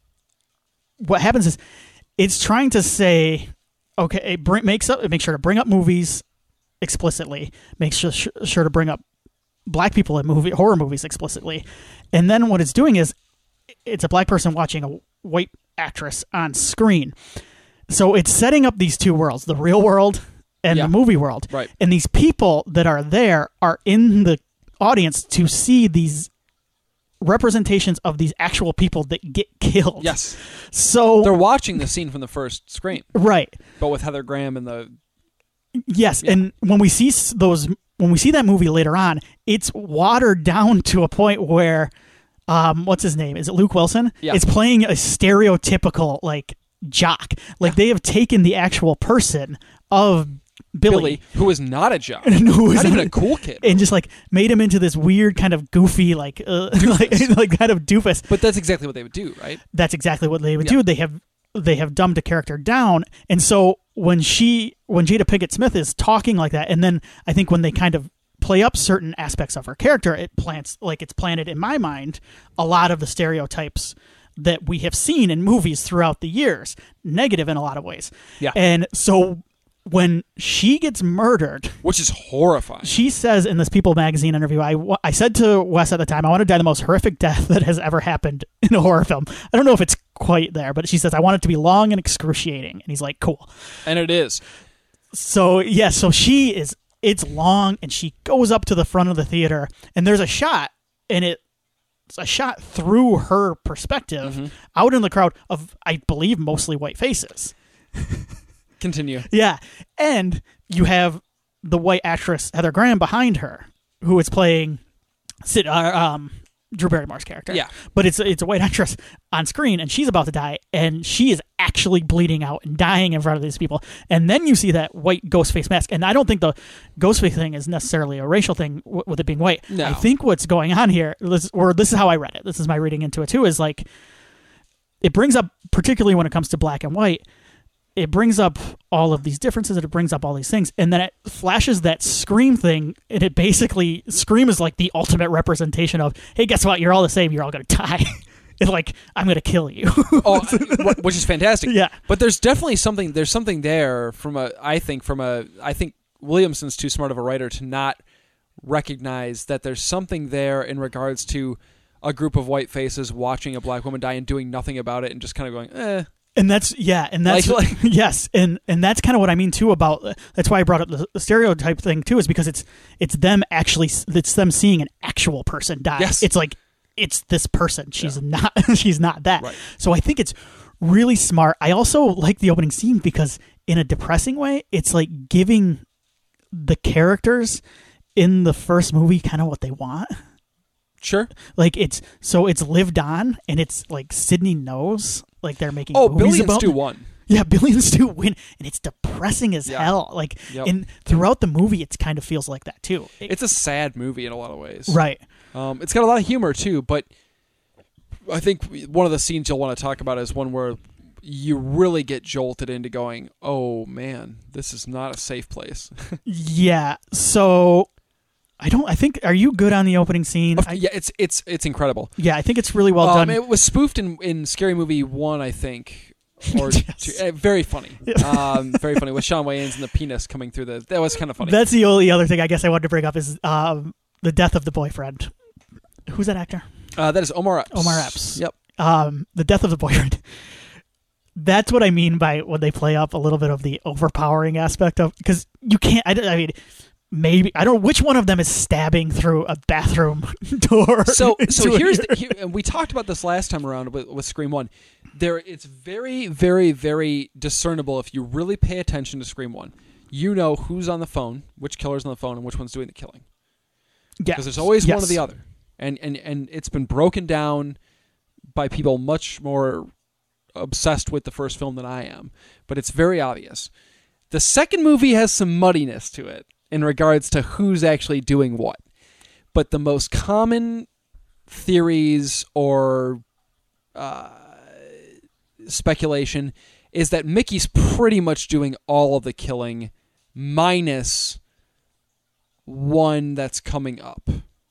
what happens is it's trying to say, okay, it bring, makes up, it makes sure to bring up movies explicitly, makes sure, sure to bring up black people in movie horror movies explicitly, and then what it's doing is it's a black person watching a white actress on screen. So it's setting up these two worlds, the real world and Yeah. the movie world. Right. And these people that are there are in the audience to see these representations of these actual people that get killed. Yes. So They're watching the scene from the first Scream, right. but with Heather Graham and the Yes, Yeah. and when we see s- those, when we see that movie later on, it's watered down to a point where, um, what's his name? Is it Luke Wilson? Yeah. It's playing a stereotypical like jock. Like they have taken the actual person of Billy, Billy, who is not a jock, who is not even a- a cool kid, and just like made him into this weird kind of goofy, like uh, like, like kind of doofus. but that's exactly what they would do, right? That's exactly what they would Yeah. do. They have they have dumbed a character down, and so when she when Jada Pinkett Smith is talking like that, and then I think when they kind of play up certain aspects of her character, it plants like it's planted in my mind a lot of the stereotypes that we have seen in movies throughout the years, negative in a lot of ways. Yeah. And so when she gets murdered, Which is horrifying. she says in this People magazine interview, I, wa- I said to Wes at the time, I want to die the most horrific death that has ever happened in a horror film. I don't know if it's quite there, but she says, I want it to be long and excruciating. And he's like, cool. And it is. So, yeah, so she is, it's long, and she goes up to the front of the theater, and there's a shot, and it, it's a shot through her perspective Mm-hmm. out in the crowd of, I believe, mostly white faces. Continue. Yeah. And you have the white actress Heather Graham behind her, who is playing Sid, uh, um, Drew Barrymore's character. Yeah. But it's it's a white actress on screen, and she's about to die, and she is actually bleeding out and dying in front of these people. And then you see that white ghost face mask. And I don't think the ghost face thing is necessarily a racial thing w- with it being white. No. I think what's going on here, this- or this is how I read it, this is my reading into it too, is like it brings up, particularly when it comes to black and white, it brings up all of these differences, and it brings up all these things, and then it flashes that Scream thing, and it basically, Scream is like the ultimate representation of, hey, guess what, you're all the same, you're all going to die. It's like, I'm going to kill you. Oh, I- which is fantastic. Yeah. But there's definitely something. There's something there from a. I think from a. I think Williamson's too smart of a writer to not recognize that there's something there in regards to a group of white faces watching a black woman die and doing nothing about it and just kind of going, eh. And that's, yeah, and that's, Like- like- yes, and and that's kind of what I mean, too, about, that's why I brought up the, the stereotype thing, too, is because it's it's them actually, it's them seeing an actual person die. Yes. It's like, it's this person. She's Yeah. not, she's not that. Right. So I think it's really smart. I also like the opening scene because in a depressing way, it's like giving the characters in the first movie kind of what they want. Sure. Like it's, so it's lived on, and it's like Sydney knows, like they're making Oh, movies Billy and about Stu won. Yeah, Billy and Stu win, and it's depressing as Yeah. hell. Like, Yep. and throughout the movie, it kind of feels like that too. It- It's a sad movie in a lot of ways. right. Um, it's got a lot of humor too, but I think one of the scenes you'll want to talk about is one where you really get jolted into going, "Oh man, this is not a safe place." Yeah. So, I don't. I think. Are you good on the opening scene? I, yeah, it's it's it's incredible. yeah, I think it's really well um, done. It was spoofed in, in Scary Movie One, I think, or Yes. two. Uh, very funny, um, very funny with Shawn Wayans and the penis coming through the. That was kind of funny. That's the only other thing I guess I wanted to bring up is um, the death of the boyfriend. Who's that actor? Uh, that is Omar Epps. Omar Epps. Yep. Um, the death of the boyfriend. That's what I mean by when they play up a little bit of the overpowering aspect of, because you can't. I, don't- I mean, maybe I don't know which one of them is stabbing through a bathroom door. So so into a here's ear. the, here, and we talked about this last time around with, with Scream One. There, it's very very very discernible if you really pay attention to Scream One. You know who's on the phone, which killer's on the phone, and which one's doing the killing. Yeah. Because there's always one Yes. or the other, and and and it's been broken down by people much more obsessed with the first film than I am, but it's very obvious. The second movie has some muddiness to it in regards to who's actually doing what. But the most common theories or uh, speculation is that Mickey's pretty much doing all of the killing, minus one that's coming up.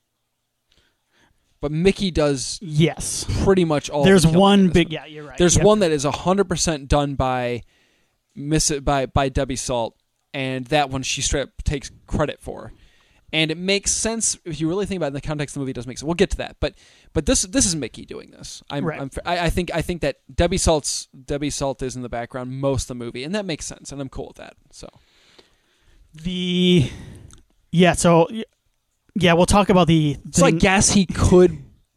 But Mickey does yes pretty much all. There's the killing one in this big one. yeah you're right. There's yep. one that is one hundred percent done by Miss by by Debbie Salt, and that one she straight up takes credit for. And it makes sense if you really think about it in the context of the movie. It does make sense. We'll get to that, but but this this is Mickey doing this. I'm, right. I'm I, I think I think that Debbie Salt's Debbie Salt is in the background most of the movie, and that makes sense, and I'm cool with that. So the yeah, so yeah, we'll talk about the. So I thing. guess he could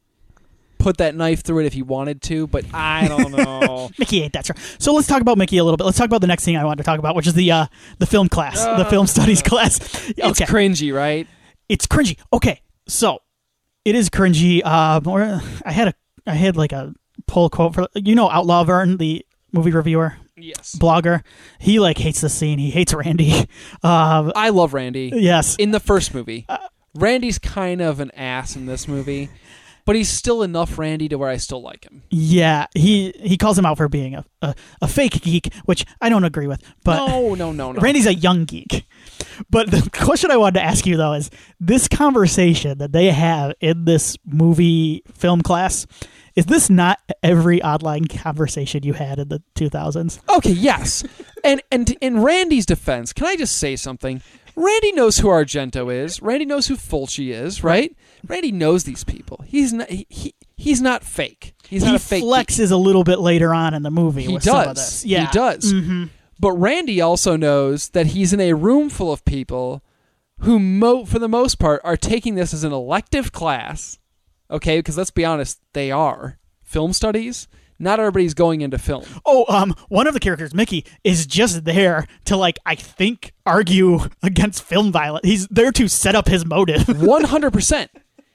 put that knife through it if he wanted to, but I don't know. Mickey ain't that strong. So let's talk about Mickey a little bit. Let's talk about the next thing I wanted to talk about, which is the uh, the film class, uh, the film studies class. Okay. It's cringy, right? It's cringy. Okay, so it is cringy. Um, or I had a I had like a pull quote for you know Outlaw Vern, the movie reviewer. Yes. Blogger. He like hates the scene. He hates Randy. Um, I love Randy. Yes. In the first movie. Uh, Randy's kind of an ass in this movie, but he's still enough Randy to where I still like him. Yeah, he he calls him out for being a, a, a fake geek, which I don't agree with. But no, no, no, no. Randy's a young geek. But the question I wanted to ask you, though, is this conversation that they have in this movie film class, is this not every online conversation you had in the two thousands? Okay, yes. and and in Randy's defense, can I just say something? Randy knows who Argento is. Randy knows who Fulci is, right? Randy knows these people. He's not he, he he's not fake. He's he not a fake. He flexes geek. a little bit later on in the movie. He with does. Some of this. Yeah. He does. Mm-hmm. But Randy also knows that he's in a room full of people who, mo- for the most part, are taking this as an elective class. Okay, because let's be honest, they are film studies. Not everybody's going into film. Oh, um, one of the characters, Mickey, is just there to, like, I think, argue against film violence. He's there to set up his motive. one hundred percent.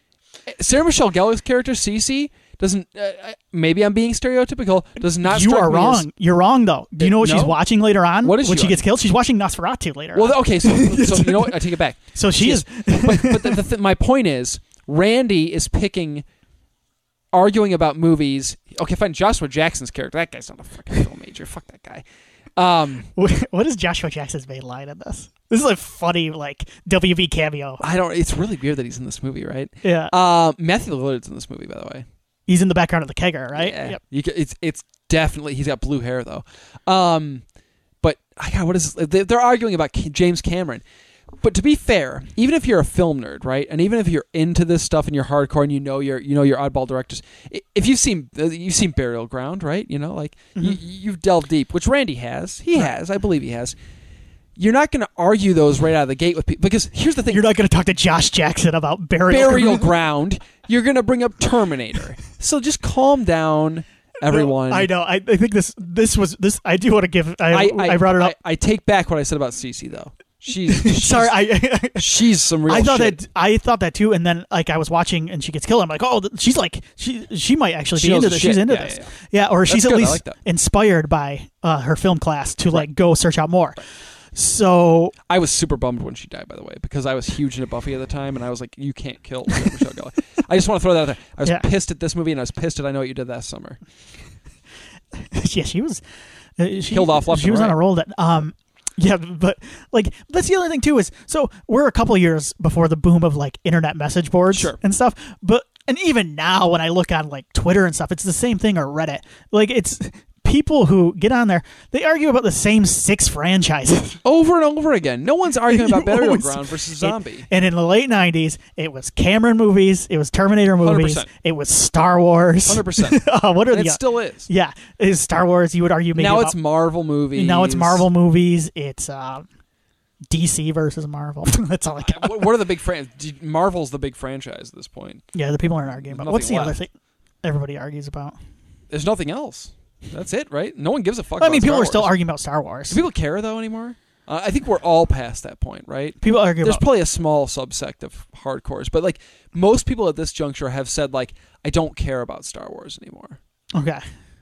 Sarah Michelle Gellar's character, Cece, doesn't, uh, maybe I'm being stereotypical, does not You strike are me wrong. as, You're wrong, though. Do you know what no? she's watching later on? What is when she she gets watching? killed? She's watching Nosferatu later well, on. okay, so, so you know what? I take it back. So she, she is... is but but the, the th- my point is, Randy is picking... arguing about movies. Okay, fine. Joshua Jackson's character. That guy's not a fucking film major. Fuck that guy. Um, what is Joshua Jackson's main line in this? This is a funny, like, W B cameo. I don't. It's really weird that he's in this movie, right? Yeah. Uh, Matthew Lillard's in this movie, by the way. He's in the background of the kegger, right? Yeah. Yep. You can, it's it's definitely he's got blue hair though. Um, but I got what is this? They, they're arguing about James Cameron. But to be fair, even if you're a film nerd, right, and even if you're into this stuff and you're hardcore and you know your you know your oddball directors, if you've seen you've seen Burial Ground, right, you know, like mm-hmm. you, you've delved deep, which Randy has, he has, I believe he has. You're not going to argue those right out of the gate with people because here's the thing: you're not going to talk to Josh Jackson about Burial Burial Ground. You're going to bring up Terminator. So just calm down. Everyone, no, I know. I, I think this this was this. I do want to give. I I, I, I brought it up. I, I take back what I said about Cece though. She's, she's sorry. I she's some real. I thought shit. that I thought that too, and then like I was watching and she gets killed. I'm like, oh, she's like she she might actually she be into this. She's into yeah, this, yeah, yeah. yeah or That's she's at good. least like inspired by uh, her film class to like right. go search out more. Right. So I was super bummed when she died, by the way, because I was huge into Buffy at the time, and I was like, you can't kill Sarah Michelle Gellar. I just want to throw that out there. I was yeah. pissed at this movie, and I was pissed at I Know What You Did Last Summer. yeah, she was uh, she, killed off left She and was right. on a roll that um. Yeah, but like that's the other thing too is so we're a couple of years before the boom of like internet message boards sure. and stuff. But and even now when I look on like Twitter and stuff, it's the same thing or Reddit. Like it's people who get on there, they argue about the same six franchises over and over again. No one's arguing about Burial always, Ground versus Zombie. It, and in the late nineties, it was Cameron movies, it was Terminator movies, one hundred percent. It was Star Wars. one hundred percent. uh, what are and the it still is. Yeah, it's Star Wars. You would argue maybe now about, it's Marvel movies. Now it's Marvel movies. It's uh, D C versus Marvel. That's all I got. What are the big fran- Marvel's the big franchise at this point. Yeah, the people aren't arguing about. Nothing What's the left. other thing everybody argues about? There's nothing else. That's it, right? No one gives a fuck. I mean, about people Star are still Wars. arguing about Star Wars. Do people care though anymore? Uh, I think we're all past that point, right? People argue There's about. probably a small subsect of hardcores, but like most people at this juncture have said, like, I don't care about Star Wars anymore. Okay.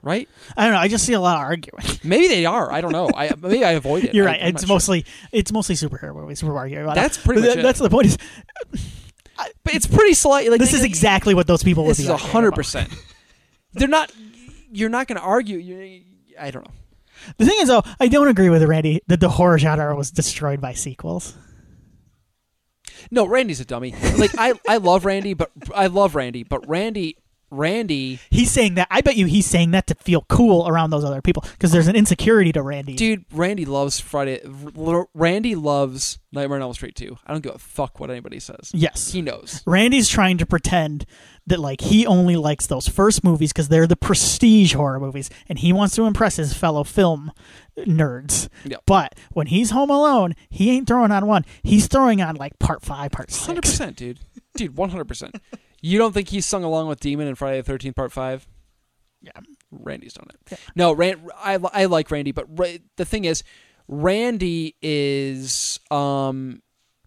right? I don't know. I just see a lot of arguing. Maybe they are. I don't know. I maybe I avoid it. You're I, right. I'm It's not sure. mostly it's mostly superhero movies. We're arguing about. That's it. pretty But much th- it. That's the point. Is But it's pretty slight. Like this is they- exactly what those people would This be is a arguing hundred about. percent. They're not. You're not going to argue. You. I don't know. The thing is, though, I don't agree with Randy that the horror genre was destroyed by sequels. No, Randy's a dummy. Like I, I love Randy, but I love Randy, but Randy, Randy, He's saying that. I bet you he's saying that to feel cool around those other people because there's an insecurity to Randy. dude, Randy loves Friday. R- Randy loves Nightmare on Elm Street too. I don't give a fuck what anybody says. Yes. He knows. Randy's trying to pretend that like he only likes those first movies because they're the prestige horror movies, and he wants to impress his fellow film nerds. Yep. But when he's home alone, he ain't throwing on one. He's throwing on like part five, part six. Hundred percent, dude. Dude, one hundred percent. You don't think he's sung along with Demon in Friday the thirteenth Part Five? Yeah. Randy's done it. Yeah. No, Rand, I I like Randy, but Ra- the thing is, Randy is um.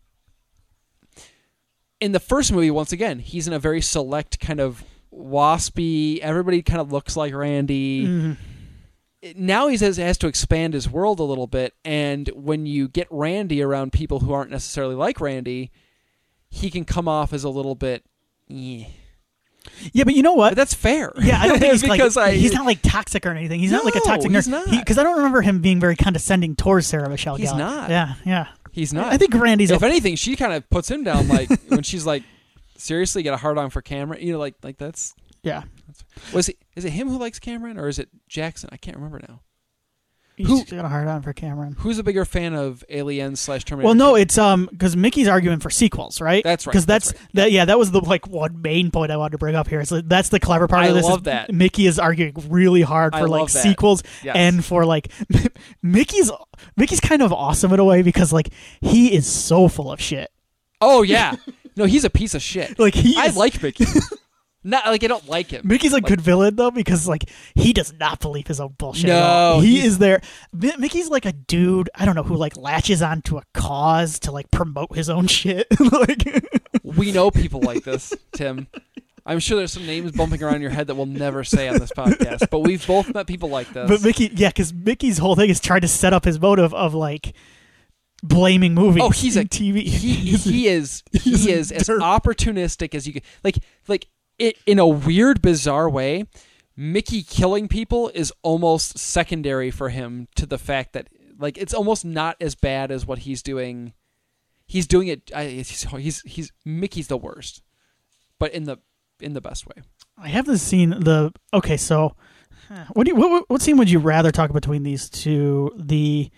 In the first movie, once again, he's in a very select kind of waspy. Everybody kind of looks like Randy. Mhm. Now he has, has to expand his world a little bit, and when you get Randy around people who aren't necessarily like Randy, he can come off as a little bit. Eh. Yeah, but you know what? But that's fair. Yeah, I don't think he's because like I, he's not like toxic or anything. He's not like a No, toxic he's nerd. not. Because I don't remember him being very condescending towards Sarah Michelle Gellar. He's not. Yeah, yeah. He's not. I think Randy's. If a, anything, she kind of puts him down. Like when she's like, "Seriously, get a hard on for Cameron." You know, like like that's. yeah. Was it? Is it him who likes Cameron, or is it Jackson? I can't remember now. He's Who- got a hard on for Cameron. Who's a bigger fan of Aliens slash Terminator? Well, no, two? it's um because Mickey's arguing for sequels, right? That's right, Because that's, that's right. that. Yeah, that was the like one main point I wanted to bring up here. So that's the clever part I of this. love is that. Mickey is arguing really hard I for like love that. sequels Yes. and for like Mickey's. Mickey's kind of awesome in a way because like he is so full of shit. Oh yeah. No, he's a piece of shit. Like he. I is, like Mickey. Not like I don't like him. Mickey's a good villain though because like he does not believe his own bullshit. No, at all. he he's- is there. Mi- Mickey's like a dude I don't know who like latches onto a cause to like promote his own shit. Like We know people like this, Tim. I'm sure there's some names bumping around your head that we'll never say on this podcast, but we've both met people like this. But Mickey, yeah, because Mickey's whole thing is trying to set up his motive of like blaming movies. Oh, he's a and T V. He he is He's he a is as dirt. opportunistic as you can. Like like it in a weird, bizarre way. Mickey killing people is almost secondary for him to the fact that like it's almost not as bad as what he's doing. He's doing it. I, he's, he's he's Mickey's the worst, but in the in the best way. I have this scene. The okay, so huh, what do you what, what scene would you rather talk between these two? The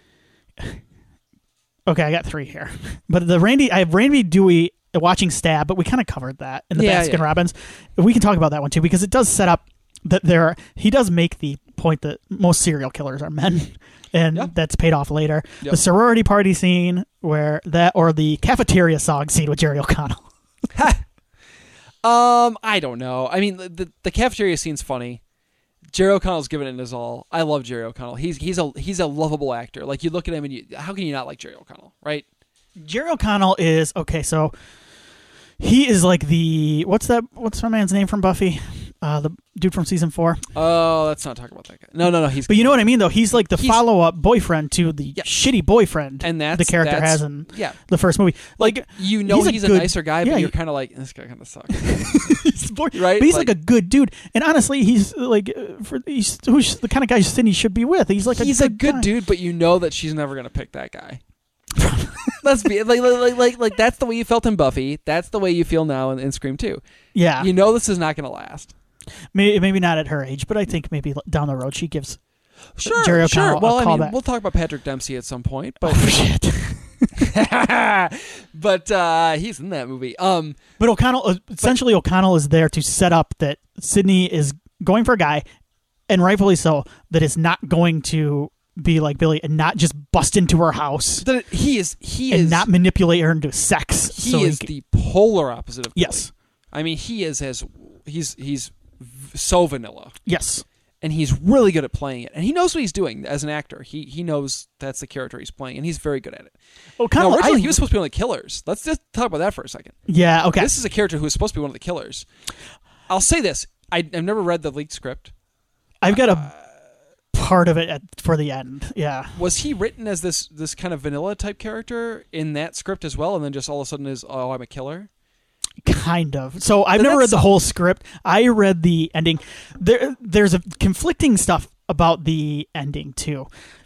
okay, I got three here, but the Randy, I have Randy Dewey watching Stab, but we kind of covered that in the Yeah, Baskin yeah. Robbins. We can talk about that one too because it does set up that there. Are, he does make the point that most serial killers are men, and Yep. that's paid off later. Yep. The sorority party scene where that, or the cafeteria song scene with Jerry O'Connell. Um, I don't know. I mean, the the, the cafeteria scene's funny. Jerry O'Connell's giving it his all. I love Jerry O'Connell. He's he's a he's a lovable actor. Like you look at him and you, how can you not like Jerry O'Connell, right? Jerry O'Connell is okay. So he is like the what's that? What's my man's name from Buffy? Uh, the dude from season four. Oh, let's not talk about that guy. No, no, no. He's But you know what I mean, though. He's like the He's- follow-up boyfriend to the Yeah. shitty boyfriend and that's the character that's- has in yeah. the first movie. Like You know he's, he's a, a good- nicer guy, but yeah, you're he- kind of like this guy kind of sucks. he's boy- Right? But he's like, Like- a good dude, and honestly, he's like uh, for he's who's the kind of guy Sydney should be with. He's like he's a a good, good guy. dude, but you know that she's never gonna pick that guy. Let's be like, like like like that's the way you felt in Buffy. That's the way you feel now in, in Scream two. Yeah, You know this is not gonna last. maybe, maybe not at her age, but I think maybe down the road she gives. Sure, Jerry sure. O'Connell, Well, a I mean, callback. we'll talk about Patrick Dempsey at some point, but Oh shit! but uh, he's in that movie. Um, But O'Connell, uh, essentially, O'Connell is there to set up that Sydney is going for a guy, and rightfully so, that is not going to be like Billy and not just bust into her house that he is he and is not manipulate her into sex. he so is can- the polar opposite of Billy. yes, I mean, he is as he's he's v- so vanilla, yes, and he's really good at playing it, and he knows what he's doing as an actor. He he knows that's the character he's playing, and he's very good at it. O'Connell. Now, originally, I- he was supposed to be one of the killers. Let's just talk about that for a second. yeah, okay. This is a character who is supposed to be one of the killers. I'll say this: I, I've never read the leaked script. I've got a part of it at, for the end. Yeah. Was he written as this this kind of vanilla type character in that script as well, and then just all of a sudden is, oh, I'm a killer? Kind of. So I've Then never read that's the whole script. I read the ending. There, there's a conflicting stuff about the ending too.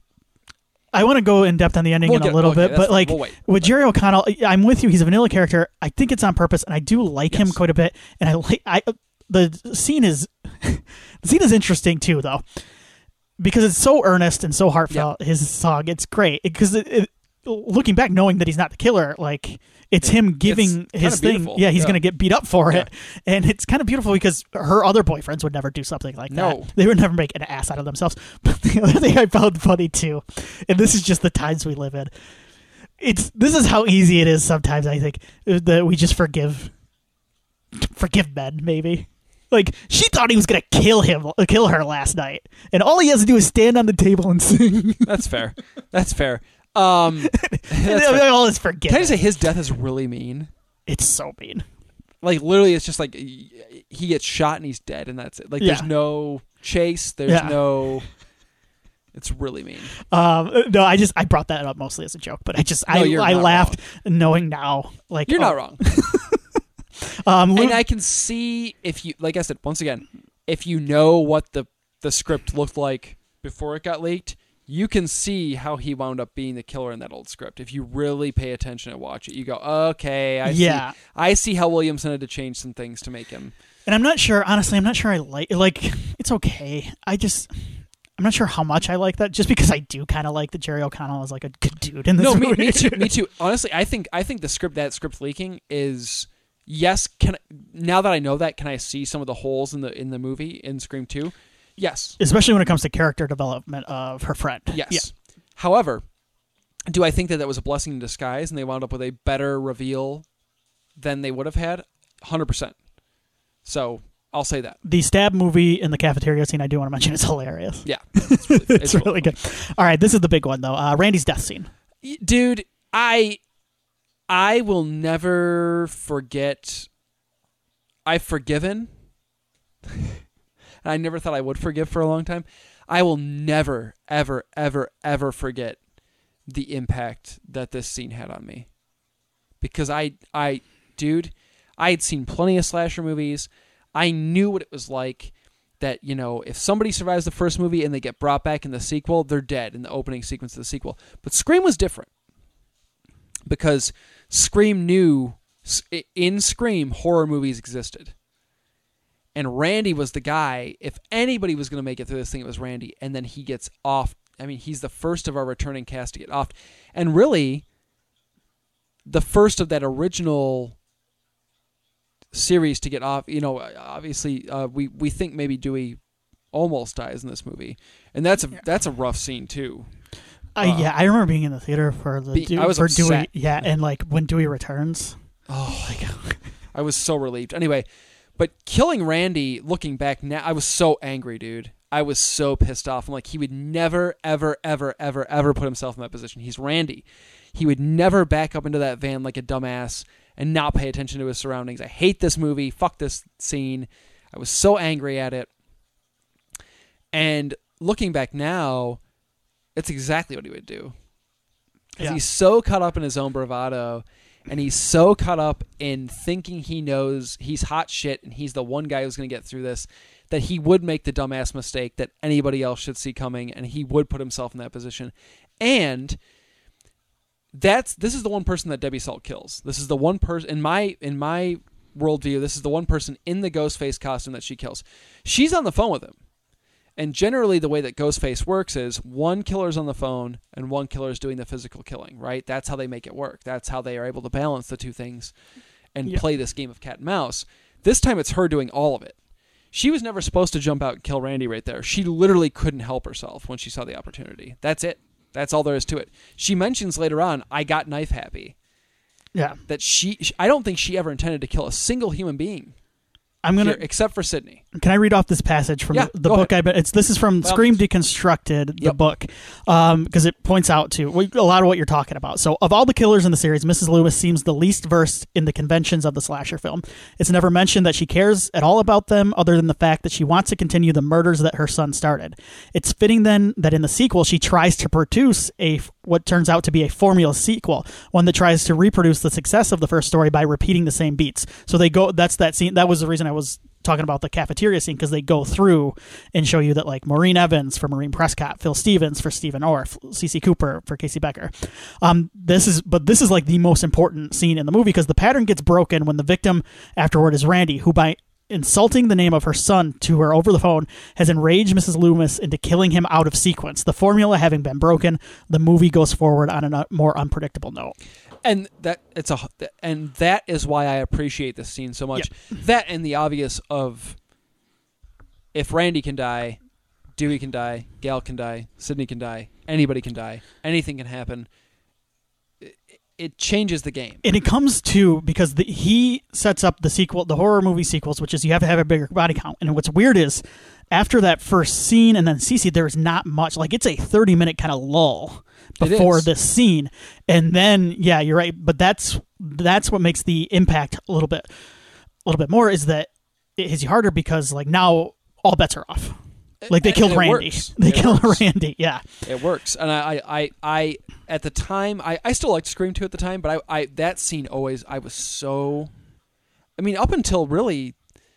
I want to go in depth on the ending We'll in get- a little okay, bit, that's but fine. like We'll wait. with Jerry O'Connell, I'm with you. He's a vanilla character. I think it's on purpose, and I do like him Yes. quite a bit. And I like I the scene is the scene is interesting too, though, because it's so earnest and so heartfelt. His song, it's great because it, it, looking back, knowing that he's not the killer, like it's him giving It's his kinda thing. beautiful. Yeah, he's Yeah. going to get beat up for Yeah. it, and it's kind of beautiful because her other boyfriends would never do something like No. that. They would never make an ass out of themselves. But the other thing I found funny too, and this is just the times we live in. It's this is how easy it is sometimes. I think that we just forgive, forgive men. Maybe like she thought he was going to kill him, kill her last night, and all he has to do is stand on the table and sing. That's fair. That's fair. Um, that's And fair. all is forgiven. Can I just say his death is really mean? It's so mean. Like literally, it's just like he gets shot and he's dead, and that's it. Like there's Yeah. no chase. There's Yeah. no. It's really mean. Um, no, I just I brought that up mostly as a joke, but I just No, I you're I not laughed knowing now like You're oh, not wrong. Um, Luke, And I can see if you, like I said, once again, if you know what the the script looked like before it got leaked, you can see how he wound up being the killer in that old script. If you really pay attention and watch it, you go, okay, I Yeah. see. I see how Williamson had to change some things to make him. and I'm not sure. Honestly, I'm not sure I like like it's okay. I just. I'm not sure how much I like that, just because I do kind of like that Jerry O'Connell is like a good dude in this No, me, movie. me too. Me too. Honestly, I think I think the script that script leaking is yes. Can I, now that I know that, can I see some of the holes in the in the movie in Scream two? Yes. Especially when it comes to character development of her friend. Yes. Yeah. However, do I think that that was a blessing in disguise and they wound up with a better reveal than they would have had? one hundred percent. So I'll say that. The stab movie in the cafeteria scene I do want to mention is hilarious. Yeah. It's really, It's really good. All right, this is the big one though. Uh, Randy's death scene. Dude, I I will never forget. I've forgiven. I never thought I would forgive for a long time. I will never, ever, ever, ever forget the impact that this scene had on me. Because I, I, dude, I had seen plenty of slasher movies. I knew what it was like. That, you know, if somebody survives the first movie and they get brought back in the sequel, they're dead in the opening sequence of the sequel. But Scream was different. Because Scream knew, in Scream, horror movies existed. And Randy was the guy, if anybody was going to make it through this thing, it was Randy. And then he gets off. I mean, he's the first of our returning cast to get off. And really, the first of that original series to get off. You know, obviously, uh, we, we think maybe Dewey almost dies in this movie. And that's a, that's a rough scene, too. Uh, Uh, yeah, I remember being in the theater for the Be- Dewey, I was for upset. Dewey. Yeah, and like when Dewey returns. Oh, my God. I was so relieved. Anyway, but killing Randy, looking back now, I was so angry, dude. I was so pissed off. I'm like, he would never, ever, ever, ever, ever put himself in that position. He's Randy. He would never back up into that van like a dumbass and not pay attention to his surroundings. I hate this movie. Fuck this scene. I was so angry at it. And looking back now, it's exactly what he would do. Because Yeah. he's so caught up in his own bravado, and he's so caught up in thinking he knows he's hot shit and he's the one guy who's going to get through this, that he would make the dumbass mistake that anybody else should see coming, and he would put himself in that position. And that's this is the one person that Debbie Salt kills. This is the one person in my in my worldview. This is the one person in the Ghostface costume that she kills. She's on the phone with him. And generally, the way that Ghostface works is one killer's on the phone and one killer's doing the physical killing, right? That's how they make it work. That's how they are able to balance the two things and Yeah. play this game of cat and mouse. This time, it's her doing all of it. She was never supposed to jump out and kill Randy right there. She literally couldn't help herself when she saw the opportunity. That's it. That's all there is to it. She mentions later on, I got knife happy. Yeah. That she, I don't think she ever intended to kill a single human being I'm gonna here, except for Sydney. Can I read off this passage from Yeah, the, the go book? ahead. I bet it's this is from By all Scream means. Deconstructed, the Yep. book, because it points out to a lot of what you're talking about. So, of all the killers in the series, Missus Loomis seems the least versed in the conventions of the slasher film. It's never mentioned that she cares at all about them, other than the fact that she wants to continue the murders that her son started. It's fitting then that in the sequel she tries to produce a what turns out to be a formula sequel, one that tries to reproduce the success of the first story by repeating the same beats. So they go. That's that scene. That was the reason I was talking about the cafeteria scene, because they go through and show you that, like, Maureen Evans for Maureen Prescott, Phil Stevens for Stephen Orff, C C Cooper for Casey Becker. Um, this is, but this is like the most important scene in the movie, because the pattern gets broken when the victim afterward is Randy, who by insulting the name of her son to her over the phone has enraged Missus Loomis into killing him out of sequence. The formula having been broken, the movie goes forward on a more unpredictable note. And that it's a and that is why I appreciate this scene so much. Yeah. That and the obvious of if Randy can die, Dewey can die, Gal can die, Sydney can die, anybody can die, anything can happen. It, it changes the game. And it comes to, because the, he sets up the sequel, the horror movie sequels, which is you have to have a bigger body count. And what's weird is after that first scene and then Cece, there's not much. Like, it's a thirty minute kind of lull before this scene. And then, yeah, you're right. But that's that's what makes the impact a little bit a little bit more, is that it hits you harder because, like, now all bets are off. Like, they And- killed and it Randy. works. They It killed works. Randy, yeah. It works, and I, I, I, I at the time, I, I still liked Scream two at the time, but I, I, that scene always, I was so, I mean, up until really,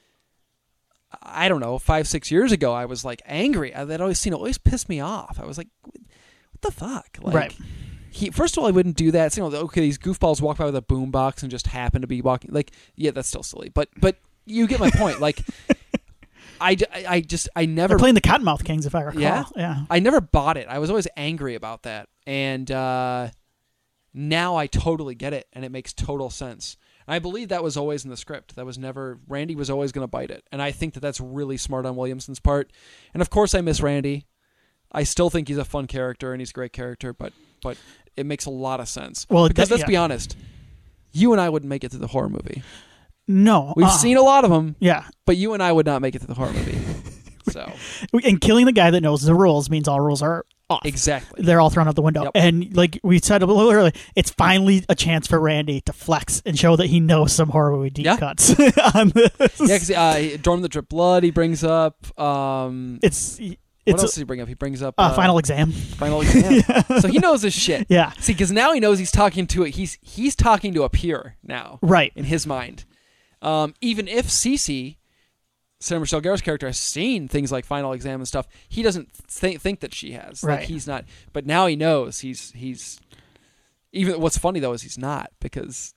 I don't know, five, six years ago, I was like angry. I, that always scene always pissed me off. I was like, what the fuck, like, Right. He first of all, I wouldn't do that. So, you know, okay, these goofballs walk by with a boombox and just happen to be walking. Like, yeah, that's still silly, but but you get my point. Like, I, I just I never They're playing the Cottonmouth Kings, if I recall. Yeah? yeah. I never bought it. I was always angry about that. And uh, now I totally get it, and it makes total sense. And I believe that was always in the script. That was never... Randy was always going to bite it. And I think that that's really smart on Williamson's part. And of course I miss Randy. I still think he's a fun character, and he's a great character, but but it makes a lot of sense. Well, because that- let's yeah. be honest, you and I wouldn't make it to the horror movie. No. We've uh, seen a lot of them, Yeah. but you and I would not make it to the horror movie. So, And killing the guy that knows the rules means all rules are off. exactly. They're all thrown out the window. Yep. And like we said a little earlier, it's finally a chance for Randy to flex and show that he knows some horror movie deep Yeah. cuts on this. Yeah, because uh, Dorm the Drip Blood he brings up. Um, It's what it's else does he bring up? He brings up a uh, final exam. Final Exam. So he knows his shit. Yeah. See, because now he knows he's talking to it. He's he's talking to a peer now Right. in his mind. Um, even if Cece, Sarah Michelle Gellar's character, has seen things like Final Exam and stuff, he doesn't th- think that she has. Like, Right. he's not. But now he knows. He's he's. Even what's funny though is he's not, because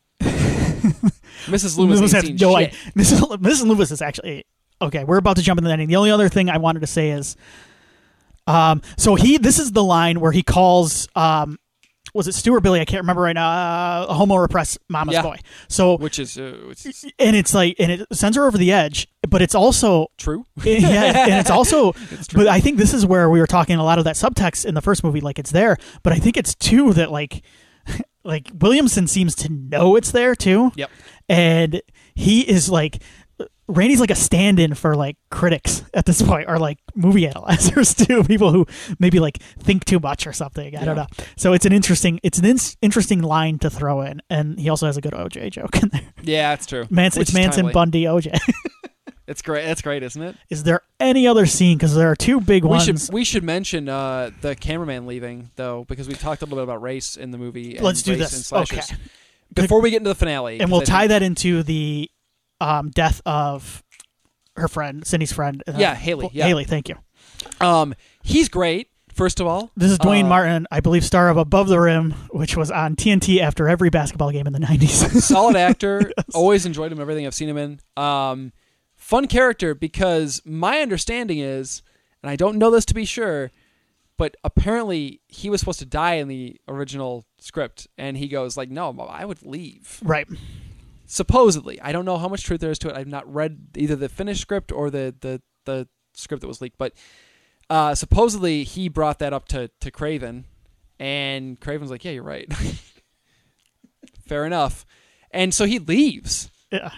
Missus Loomis ain't has seen no shit. idea. Missus Missus Loomis is actually okay. We're about to jump into the ending. The only other thing I wanted to say is, um, so he this is the line where he calls, um, was it Stu or Billy? I can't remember right now. Uh, a homo repressed mama's Yeah. boy. So Which is, uh, which is and it's like, and it sends her over the edge, but it's also true. yeah, and it's also, It's true. but I think this is where we were talking a lot of that subtext in the first movie, like it's there, but I think it's too that like, like Williamson seems to know it's there too. Yep. And he is like, Randy's like a stand-in for like critics at this point, or like movie analyzers too, people who maybe like think too much or something. I don't Yeah. know. So it's an interesting, it's an in- interesting line to throw in, and he also has a good O J joke in there. Yeah, that's true. Manson, Which it's is Manson, timely. Bundy, O J. It's great. That's great, isn't it? Is there any other scene? Because there are two big We ones. should we should mention uh, the cameraman leaving though, because we talked a little bit about race in the movie. And Let's do race this. And slashers. Okay. Before we get into the finale, and we'll 'cause I tie think- that into the um, death of her friend, Cindy's friend. uh, Yeah, Haley, yeah. Haley, thank you. Um, he's great. First of all, This is Dwayne Uh, Martin, I believe, star of Above the Rim, which was on T N T after every basketball game in the nineties. solid actor. Always enjoyed him. Everything I've seen him in. Um, fun character, because my understanding is, and I don't know this to be sure, but apparently he was supposed to die in the original script, and he goes like, "No, I would leave." Right. Supposedly, I don't know how much truth there is to it. I've not read either the finished script or the the, the script that was leaked, but uh, supposedly he brought that up to, to Craven, and Craven's like, "Yeah, you're right. Fair enough." And so he leaves. Yeah.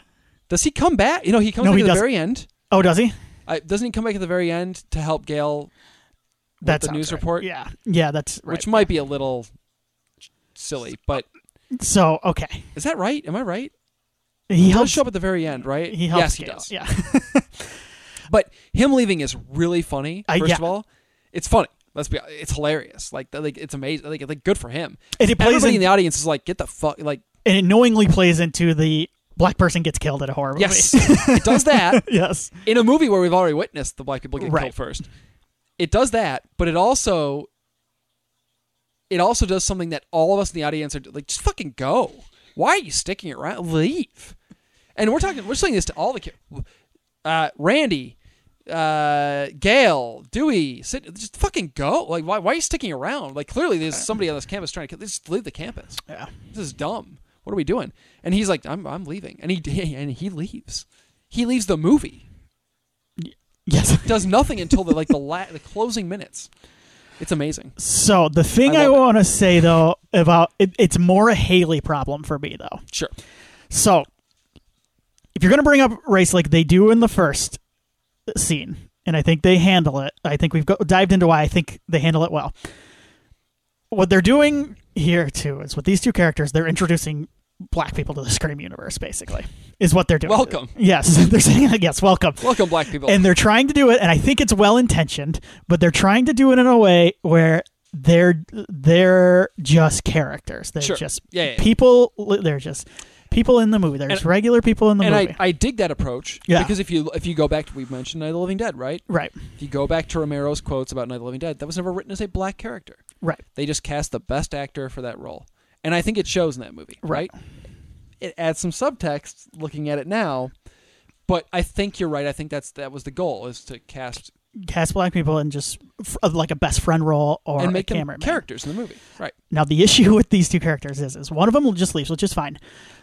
Does he come back? You know, he comes No, back he at the doesn't. very end. Oh, does he? Uh, doesn't he come back at the very end to help Gale with That the sounds news right. report? Yeah, yeah, that's right. Which might be a little silly, but So okay, is that right? Am I right? he He does helps. show up at the very end, right? He helps yes, he Gale. does. Yeah, But him leaving is really funny. Uh, First yeah. of all, it's funny. Let's be. It's hilarious. Like, like it's amazing. Like, like good for him. and it plays Everybody in, in the audience is like, "Get the fuck!" Like, and it knowingly plays into the black person gets killed in a horror movie. yes, it does that yes, in a movie where we've already witnessed the black people get Right. killed first. It does that, but it also, it also does something that all of us in the audience are like, just fucking go. Why are you sticking around? Leave. And we're talking. We're saying this to all the kids. Uh, Randy. Uh, Gale, Dewey, sit, just fucking go. Like, why, why are you sticking around? Like, clearly there's somebody on this campus trying to kill. Just leave the campus. yeah. This is dumb. What are we doing? And he's like, I'm, I'm leaving. And he, and he leaves. He leaves the movie. Yes. Does nothing until the like the la- the closing minutes. It's amazing. So the thing I I, love it. want to say though about it, it's more a Haley problem for me though. Sure. So if you're going to bring up race like they do in the first scene, and I think they handle it. I think we've go, dived into why I think they handle it well. What they're doing here too is with these two characters, they're introducing black people to the Scream universe. Basically, is what they're doing. Welcome. Yes, they're saying yes, welcome. Welcome, black people. And they're trying to do it, and I think it's well intentioned, but they're trying to do it in a way where they're they're just characters. They're Sure. just Yeah, yeah, yeah. people. They're just people in the movie. There's And- regular people in the and movie. I, I dig that approach. Yeah. Because if you if you go back to, we mentioned Night of the Living Dead, right? right, If you go back to Romero's quotes about Night of the Living Dead, that was never written as a black character. right, They just cast the best actor for that role. And I think it shows in that movie, right? It adds some subtext looking at it now, but I think you're right. I think that's that was the goal, is to cast cast black people in just f- of like a best friend role or and make a them cameraman. characters in the movie. Right. Now the issue with these two characters is, is one of them just leaves, which is fine.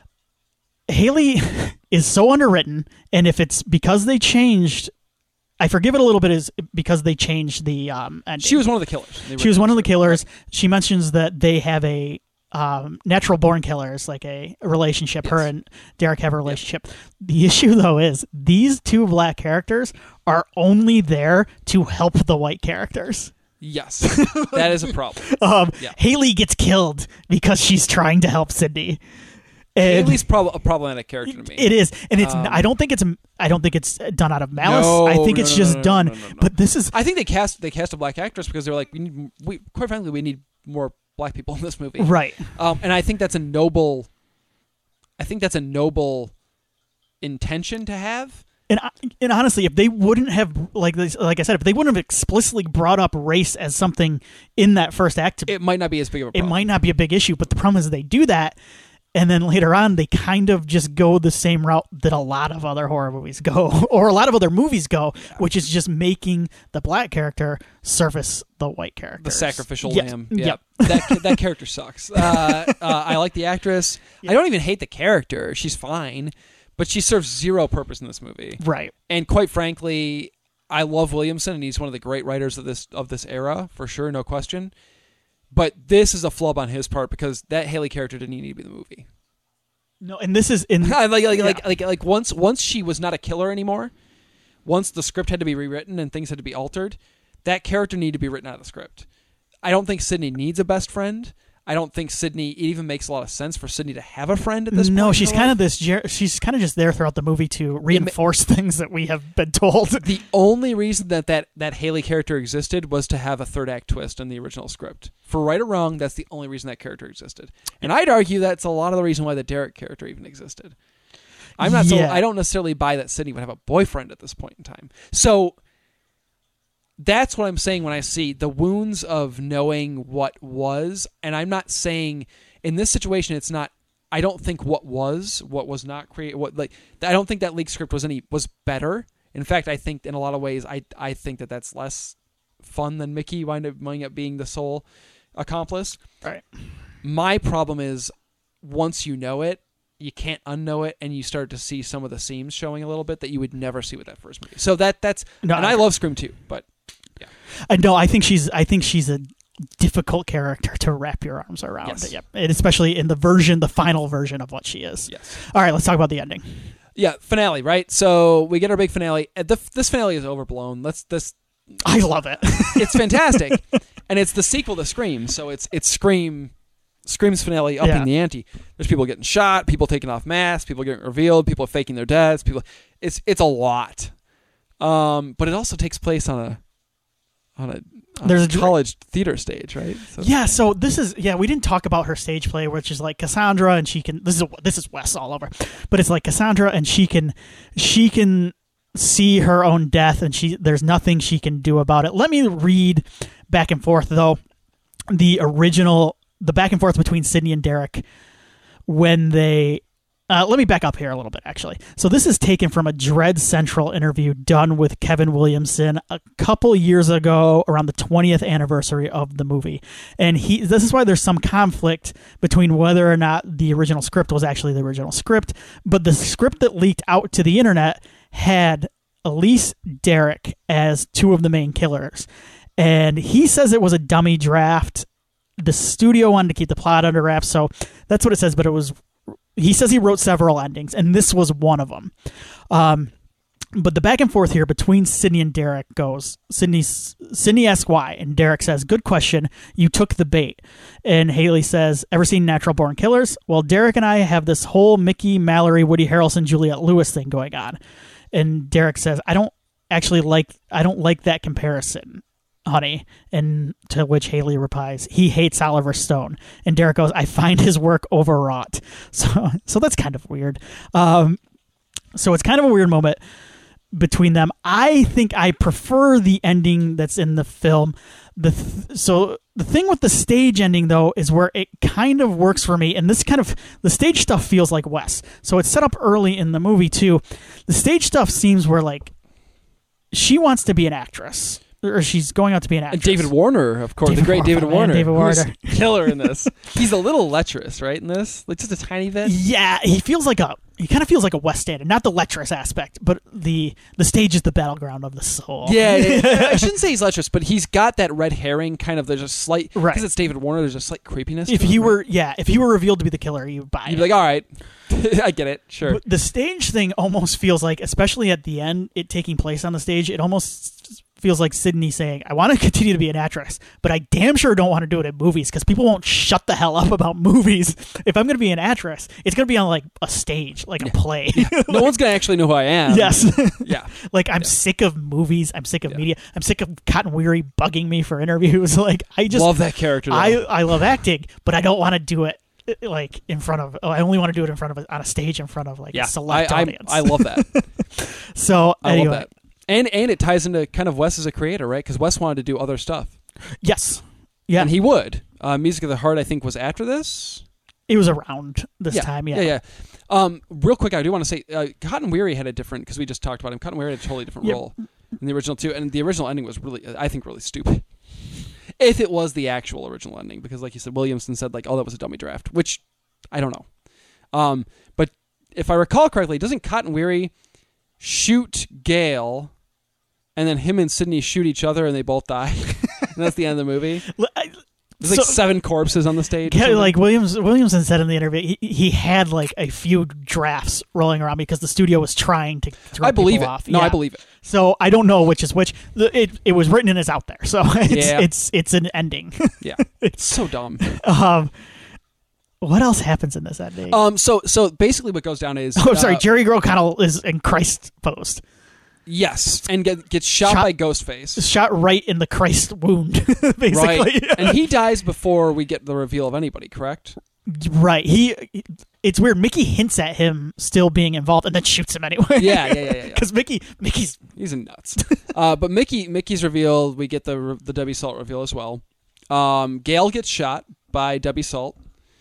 Haley is so underwritten, and if it's because they changed, I forgive it a little bit, is because they changed the um. ending. She was one of the killers. They She was were- one of the killers. She mentions that they have a um, natural born killers, like a relationship. Her Yes. and Derek have a relationship. The issue, though, is these two black characters are only there to help the white characters. Yes. That is a problem. Um, Yeah. Haley gets killed because she's trying to help Sydney. And Haley's prob- a problematic character to me. it is, and it's. Um, I don't think it's. I don't think it's done out of malice. No, I think no, it's no, just no, no, done. no, no, no. But this is I think they cast they cast a black actress because they were like, we need, we quite frankly, we need more black people in this movie. right. Um, and I think that's a noble. I think that's a noble intention to have. And I- and honestly, if they wouldn't have like this, like I said, if they wouldn't have explicitly brought up race as something in that first act, It might not be as big of a it problem. might not be a big issue. But the problem is they do that, and then later on they kind of just go the same route that a lot of other horror movies go, or a lot of other movies go, which is just making the black character surface the white character, The sacrificial Yes. lamb. Yep. Yep. that that character sucks. Uh, uh, I like the actress. I don't even hate the character. She's fine, but she serves zero purpose in this movie. Right. And quite frankly, I love Williamson, and he's one of the great writers of this of this era for sure, no question. But this is a flub on his part because that Haley character didn't need to be in the movie. No, and this is in like, like, Yeah. like, like, like once once she was not a killer anymore, once the script had to be rewritten and things had to be altered, that character needed to be written out of the script. I don't think Sydney needs a best friend. I don't think Sydney, it even makes a lot of sense for Sydney to have a friend at this point. no, in she's her kind life. of this. jer- She's kind of just there throughout the movie to reinforce things that we have been told. The only reason that, that that Haley character existed was to have a third act twist in the original script. For right or wrong, that's the only reason that character existed. And I'd argue that's a lot of the reason why the Derek character even existed. I'm not so Yeah. I don't necessarily buy that Sydney would have a boyfriend at this point in time. So that's what I'm saying when I see the wounds of knowing what was, and I'm not saying in this situation it's not I don't think what was, what was not created, what like I don't think that leaked script was any was better. In fact, I think in a lot of ways I I think that that's less fun than Mickey wind up, winding up being the sole accomplice. Right. My problem is once you know it, you can't unknow it, and you start to see some of the seams showing a little bit that you would never see with that first movie. So that that's No, and I- I love Scream too, but I no, I think she's. I think she's a difficult character to wrap your arms around. Yes. Yep. And especially in the version, the final version of what she is. yes. All right, let's talk about the ending. Yeah, finale, right? So we get our big finale. Uh, The, this finale is overblown. Let's this. I love it. It's fantastic, and it's the sequel to Scream. So it's it's Scream, Scream's finale upping Yeah. the ante. There's people getting shot, people taking off masks, people getting revealed, people faking their deaths. People, it's it's a lot. Um, but it also takes place on a on a, on There's a a dr- college theater stage, right? So, Yeah, so this is yeah. We didn't talk about her stage play, which is like Cassandra, and she can. This is this is Wes all over, but it's like Cassandra, and she can she can see her own death, and she there's nothing she can do about it. Let me read back and forth though. The original, the back and forth between Sydney and Derek when they. Uh, let me back up here a little bit, actually. So this is taken from a Dread Central interview done with Kevin Williamson a couple years ago, around the twentieth anniversary of the movie. And he, this is why there's some conflict between whether or not the original script was actually the original script. But the script that leaked out to the internet had Elise, Derek as two of the main killers. And he says it was a dummy draft. The studio wanted to keep the plot under wraps, so that's what it says, but it was... He says he wrote several endings, and this was one of them. Um, but the back and forth here between Sydney and Derek goes, Sydney, Sydney asks why, and Derek says, good question, you took the bait. And Haley says, ever seen Natural Born Killers? Well, Derek and I have this whole Mickey, Mallory, Woody Harrelson, Juliette Lewis thing going on. And Derek says, I don't actually like, I don't like that comparison, honey. And to which Haley replies, he hates Oliver Stone. And Derek goes, I find his work overwrought. So so that's kind of weird. Um, so it's kind of a weird moment between them. I think I prefer the ending that's in the film. The th- so the thing with the stage ending, though, is where it kind of works for me. And this kind of, the stage stuff feels like Wes. So it's set up early in the movie, too. The stage stuff seems where, like, she wants to be an actress. Or she's going out to be an actress. And David Warner, of course, David the great Warner, David man, Warner, David who's Warner. killer in this. He's a little lecherous, right? In this, like just a tiny bit. Yeah, he feels like a he kind of feels like a West End, not the lecherous aspect, but the the stage is the battleground of the soul. Yeah, yeah, yeah. I shouldn't say he's lecherous, but he's got that red herring kind of. There's a slight Right. because it's David Warner. There's a slight creepiness. If to he him, were, right? yeah, if he were revealed to be the killer, you would buy you'd it. be like, all right, I get it, sure. But the stage thing almost feels like, especially at the end, it taking place on the stage, it almost feels like Sydney saying, I want to continue to be an actress, but I damn sure don't want to do it in movies because people won't shut the hell up about movies. If I'm going to be an actress, it's going to be on like a stage, like a play. Yeah. No Like, one's gonna actually know who I am. yes. Yeah. Like, I'm Yeah. sick of movies. I'm sick of Yeah. media. I'm sick of Cotton Weary bugging me for interviews. Like, I just love that character. Though. I I love acting, but I don't want to do it uh, like in front of. Oh, I only want to do it in front of a, on a stage in front of like yeah, a select I, I, audience. I love that. so I anyway, love that. And and it ties into kind of Wes as a creator, right? Because Wes wanted to do other stuff. yes, yeah, And he would. Uh, Music of the Heart, I think, was after this. it was around this yeah. time. Yeah, yeah. Um, real quick, I do want to say uh, Cotton Weary had a different, because we just talked about him. Cotton Weary had a totally different Yep. role in the original too, and the original ending was really, I think, really stupid. If it was the actual original ending, because like you said, Williamson said like, oh, that was a dummy draft, which I don't know. Um, but if I recall correctly, doesn't Cotton Weary shoot Gale, and then him and Sydney shoot each other, and they both die? And that's the end of the movie. L- I- There's like so- seven corpses on the stage. or Yeah, something. like Williams Williamson said in the interview, he, he had like a few drafts rolling around because the studio was trying to throw I believe people it. off. No, Yeah. I believe it. So I don't know which is which. The- It it was written and it's out there, so it's Yeah. it's it's an ending. Yeah, it's so dumb. um, what else happens in this ending? Um, so so basically, what goes down is oh, sorry, uh, Jerry O'Connell is in Christ pose, yes, and get, gets shot, Shot- by Ghostface. shot right in the Christ wound, basically. Right, and he dies before we get the reveal of anybody. Correct? Right. He. It's weird. Mickey hints at him still being involved and then shoots him anyway. Yeah, yeah, yeah, yeah. Because Mickey, Mickey's He's a nuts. uh, but Mickey, Mickey's revealed. We get the the Debbie Salt reveal as well. Um, Gail gets shot by Debbie Salt.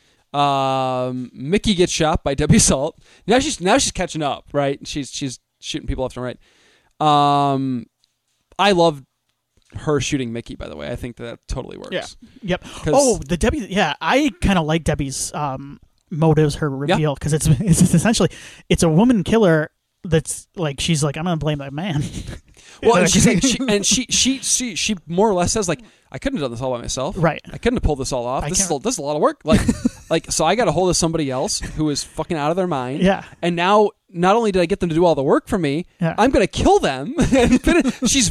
Um, Mickey gets shot by Debbie Salt. Now she's now she's catching up, right? She's she's shooting people left and right. Um, I love her shooting Mickey. By the way, I think that totally works. Yeah. Yep. 'Cause- Oh, the Debbie. Yeah, I kind of like Debbie's um, motives, her reveal, because it's it's essentially it's a woman killer that's like she's like I'm gonna blame that man. Well, and she's like, she, and she, she, she, she more or less says like, I couldn't have done this all by myself. Right. I couldn't have pulled this all off. I This is, can't- a, this is a lot of work. Like, like, so I got a hold of somebody else who is fucking out of their mind. Yeah. And now, not only did I get them to do all the work for me, Yeah. I'm going to kill them. And finish. She's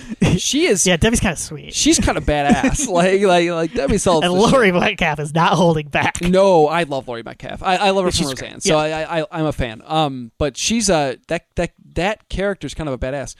she is Yeah, Debbie's kind of sweet. she's kind of badass. like like like Debbie sells. And the Laurie shit. Metcalf is not holding back. No, I love Laurie Metcalf. I, I love her She's from great. Roseanne, so Yeah. I, I I'm a fan. Um, but she's a that that that character's kind of a badass.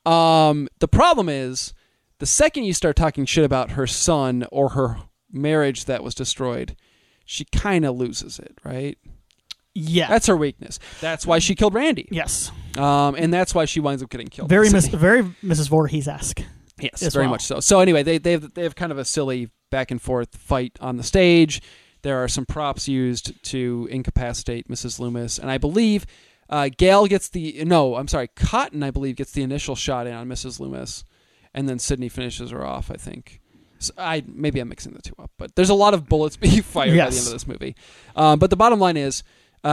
Um, the problem is the second you start talking shit about her son or her marriage that was destroyed, she kind of loses it, right? Yeah. That's her weakness. That's why she killed Randy. yes. Um, and that's why she winds up getting killed. Very So- Miss, very Missus Voorhees-esque. Yes, as very well. much so. So anyway, they they have, they have kind of a silly back and forth fight on the stage. There are some props used to incapacitate Missus Loomis, and I believe uh, Gail gets the no. I'm sorry, Cotton. I believe gets the initial shot in on Missus Loomis, and then Sydney finishes her off. I think. So I maybe I'm mixing the two up, but there's a lot of bullets being fired by the Yes. end of this movie. Um, but the bottom line is.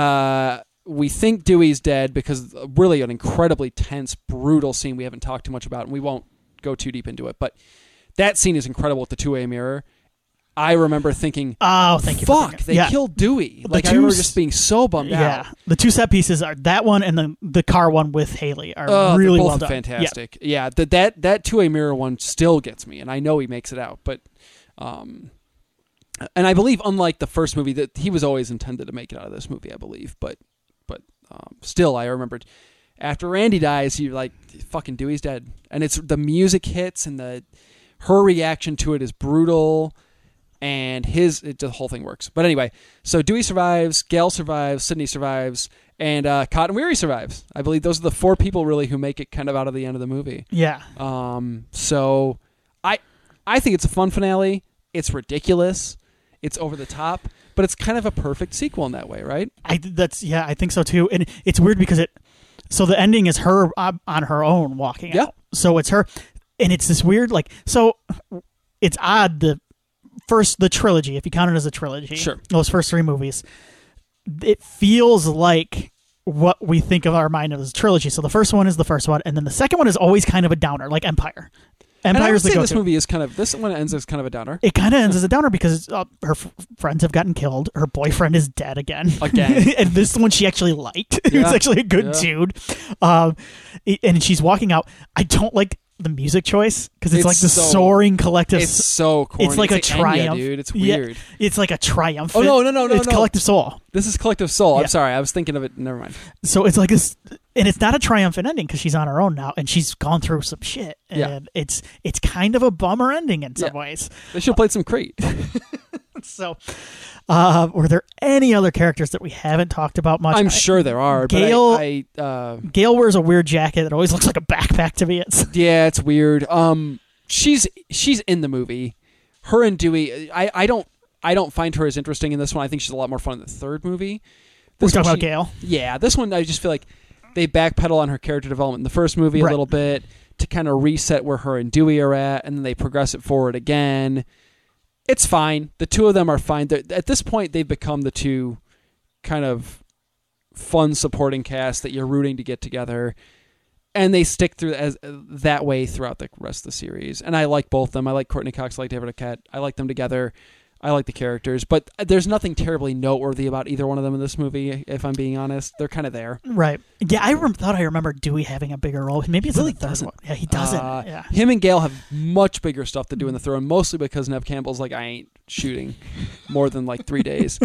Uh, we think Dewey's dead because really an incredibly tense, brutal scene we haven't talked too much about, and we won't go too deep into it. But that scene is incredible with the two-way mirror. I remember thinking, Oh, thank you. for fuck, bringing it. they yeah. killed Dewey. The Like, I two remember s- just being so bummed Yeah, out. the two set pieces are that one and the the car one with Haley are Oh, they're really both well done. fantastic. Yeah, yeah the, that that two-way mirror one still gets me, and I know he makes it out. But, um, and I believe, unlike the first movie, that he was always intended to make it out of this movie, I believe. But, but um, still, I remembered after Randy dies, you're like, fucking Dewey's dead, and it's the music hits and the her reaction to it is brutal. And his it, the whole thing works. But anyway, so Dewey survives, Gail survives, Sydney survives, and uh, Cotton Weary survives. I believe those are the four people really who make it kind of out of the end of the movie. Yeah, Um, so I I think it's a fun finale. It's ridiculous. It's over the top, but it's kind of a perfect sequel in that way, right? I that's yeah, I think so too. And it's weird because it. So the ending is her uh, on her own walking Yeah. out. So it's her, and it's this weird like. So it's odd the. First, the trilogy, if you count it as a trilogy, Sure. those first three movies, it feels like what we think of our mind as a trilogy. So the first one is the first one, and then the second one is always kind of a downer, like Empire. And I would Empire's the say go-to. this movie is kind of this one ends as kind of a downer. It kind of ends as a downer because uh, her f- friends have gotten killed. Her boyfriend is dead again. Again. And this one she actually liked. He Yeah. was actually a good Yeah. dude. Um, it- and she's walking out. I don't like the music choice because it's, It's like the so- soaring collective. It's so corny. It's like a Enya, triumph, dude. It's Yeah. weird. It's like a triumphant. Oh, no, no, no, no, It's no. collective soul. This is Collective Soul. Yeah. I'm sorry. I was thinking of it. Never mind. So it's like this, and it's not a triumphant ending because she's on her own now, and she's gone through some shit, and Yeah. it's it's kind of a bummer ending in some Yeah. ways. They should have played some Creed. So, uh, were there any other characters that we haven't talked about much? I'm I- sure there are, Gail- but I, I uh, Gail wears a weird jacket that always looks like a backpack to me. It's yeah, it's weird. Um, she's she's in the movie. Her and Dewey. I, I don't I don't find her as interesting in this one. I think she's a lot more fun in the third movie. we're This talking one about she- Gail. Yeah, this one I just feel like they backpedal on her character development in the first movie Right. a little bit to kind of reset where her and Dewey are at, and then they progress it forward again. It's fine. The two of them are fine. They're, at this point, they've become the two kind of fun supporting cast that you're rooting to get together, and they stick through as that way throughout the rest of the series. And I like both of them. I like Courtney Cox. I like David Arquette. I like them together. I like the characters, but there's nothing terribly noteworthy about either one of them in this movie. If I'm being honest, they're kind of there. Right. Yeah, I rem- thought I remember Dewey having a bigger role. Maybe it's He really in the third doesn't. one. Yeah, he doesn't. Uh, yeah. Him and Gail have much bigger stuff to do in the throw, and mostly because Nev Campbell's like, I ain't shooting more than like three days,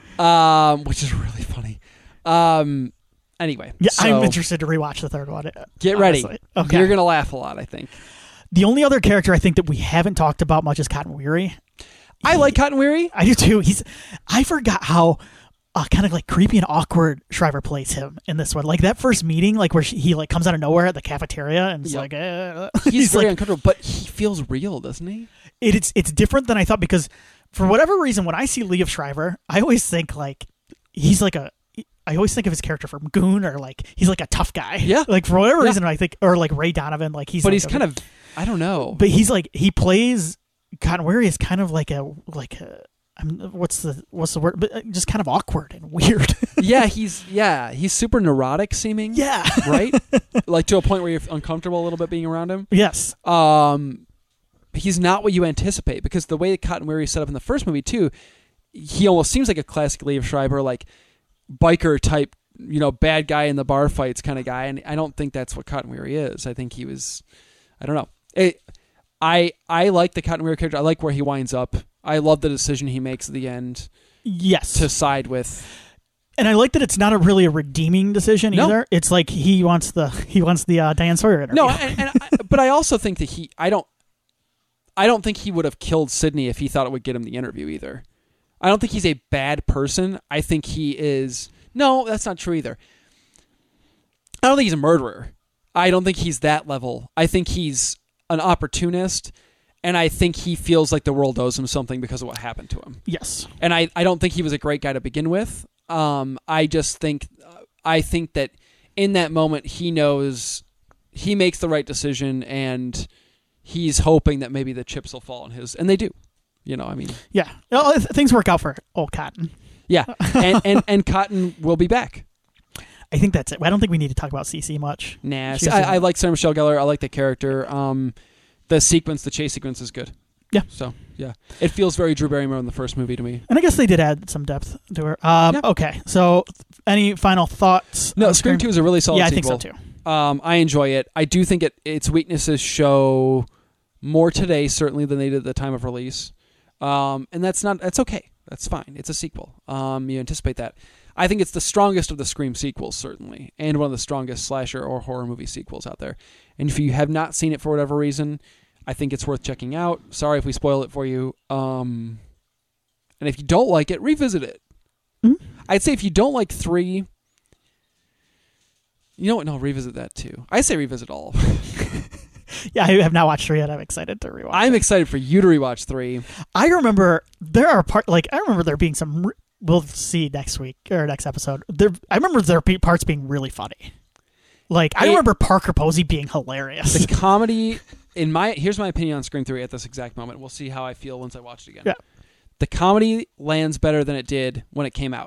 um, which is really funny. Um, anyway, Yeah, so I'm interested to rewatch the third one. get ready. honestly. Okay. You're gonna laugh a lot, I think. The only other character I think that we haven't talked about much is Cotton Weary. I like Cotton Weary. I do too. He's. I forgot how uh, kind of like creepy and awkward Shriver plays him in this one. Like that first meeting, like where she, he like comes out of nowhere at the cafeteria and it's Yep. like, uh, He's, very like, uncomfortable, but he feels real, doesn't he? it, it's it's different than I thought because for whatever reason, when I see Liev Schreiber, I always think like he's like a. I always think of his character from Goon, or like he's like a tough guy. Yeah. Like for whatever Yeah. reason, I think, or like Ray Donovan, like he's. But like he's a- kind of, I don't know. But he's like he plays Cotton Weary is kind of like a like a. I'm, what's the what's the word? But uh, just kind of awkward and weird. yeah, he's yeah, he's super neurotic seeming. yeah. Right. Like to a point where you're uncomfortable a little bit being around him. Yes. Um, he's not what you anticipate because the way that Cotton Weary is set up in the first movie too, he almost seems like a classic Liev Schreiber, like biker type you know, bad guy in the bar fights kind of guy, and I don't think that's what Cotton Weary is. I think he was, I don't know. It, I I like the Cotton Weary character. I like where he winds up. I love the decision he makes at the end. Yes. To side with. And I like that it's not a really a redeeming decision no. either. It's like he wants the he wants the uh, Diane Sawyer interview. No, and, and I, but I also think that he I don't I don't think he would have killed Sydney if he thought it would get him the interview either. I don't think he's a bad person. I think he is no, that's not true either. I don't think he's a murderer. I don't think he's that level. I think he's an opportunist, and I think he feels like the world owes him something because of what happened to him. Yes. And I, I don't think he was a great guy to begin with. Um, I just think I think that in that moment he knows he makes the right decision, and he's hoping that maybe the chips will fall on his, and they do. You know, I mean, yeah, well, things work out for old Cotton. Yeah, and, and and Cotton will be back. I think that's it. I don't think we need to talk about Cece much. Nah, I, I like Sarah Michelle Gellar. I like the character. Um, the sequence, the chase sequence, is good. Yeah. So yeah, it feels very Drew Barrymore in the first movie to me. And I guess they did add some depth to her. Um, yeah. Okay, so any final thoughts? No, Scream Two is a really solid. Yeah, I sequel. think so too. Um, I enjoy it. I do think it its weaknesses show more today, certainly, than they did at the time of release. Um, and that's not that's okay. That's fine. It's a sequel. Um, you anticipate that. I think it's the strongest of the Scream sequels, certainly, and one of the strongest slasher or horror movie sequels out there. And if you have not seen it for whatever reason, I think it's worth checking out. Sorry if we spoil it for you. Um, and if you don't like it, revisit it. Mm-hmm. I'd say if you don't like three, you know what? No, revisit that too. I say revisit all of them. Yeah, I have not watched three yet. I'm excited to rewatch. I'm it. excited for you to rewatch three. I remember there are part like I remember there being some. Re- we'll see next week or next episode. There, I remember there are parts being really funny. Like I it, remember Parker Posey being hilarious. The comedy in my here's my opinion on Scream three at this exact moment. We'll see how I feel once I watch it again. Yeah. The comedy lands better than it did when it came out.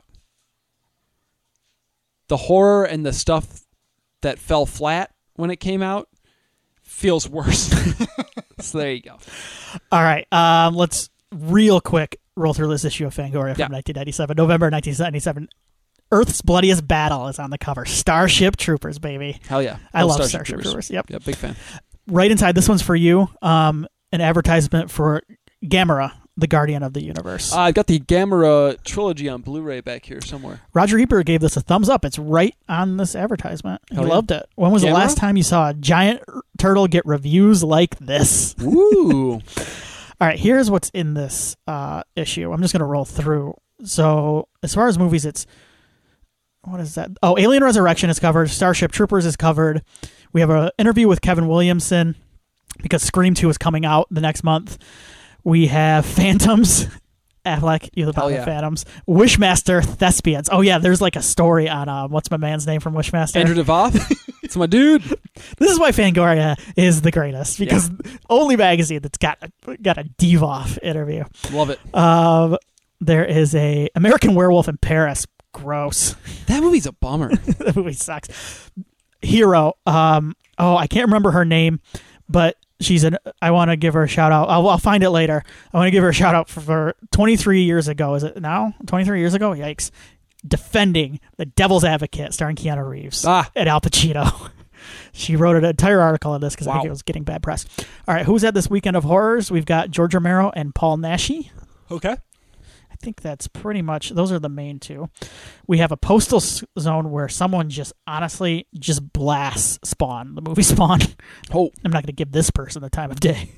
The horror and the stuff that fell flat when it came out feels worse. So there you go. All right. Um, let's real quick roll through this issue of Fangoria from yeah. nineteen ninety-seven. November nineteen ninety-seven. Earth's Bloodiest Battle is on the cover. Starship Troopers, baby. Hell yeah. I love Starship, Starship Troopers. Troopers. Yep. Yeah, big fan. Right inside, this one's for you. Um, an advertisement for Gamera, the Guardian of the Universe. Uh, I've got the Gamera trilogy on Blu-ray back here somewhere. Roger Ebert gave this a thumbs up. It's right on this advertisement. He Hell yeah. loved it. When was Gamera? the last time you saw a giant turtle get reviews like this? Woo! All right, here's what's in this uh, issue. I'm just going to roll through. So as far as movies, it's... What is that? Oh, Alien Resurrection is covered. Starship Troopers is covered. We have an interview with Kevin Williamson because Scream two is coming out the next month. We have Phantoms. Affleck, you the Hell yeah. Phantoms. Wishmaster Thespians. Oh, yeah, there's like a story on uh, what's my man's name from Wishmaster? Andrew DeVoth. It's my dude. This is why Fangoria is the greatest because yeah. only magazine that's got a, got a Devoff interview. Love it. Um, there is a American Werewolf in Paris. Gross. That movie's a bummer. That movie sucks. Hero. Um. Oh, I can't remember her name, but she's an. I want to give her a shout out. I'll, I'll find it later. I want to give her a shout out for, for twenty-three years ago. Is it now? twenty-three years ago? Yikes. Defending The Devil's Advocate, starring Keanu Reeves ah. and Al Pacino. She wrote an entire article on this because wow. I think it was getting bad press. All right, who's at this weekend of horrors? We've got George Romero and Paul Naschy. Okay. I think that's pretty much, those are the main two. We have a Postal Zone where someone just honestly just blasts Spawn, the movie Spawn. Oh. I'm not going to give this person the time of day.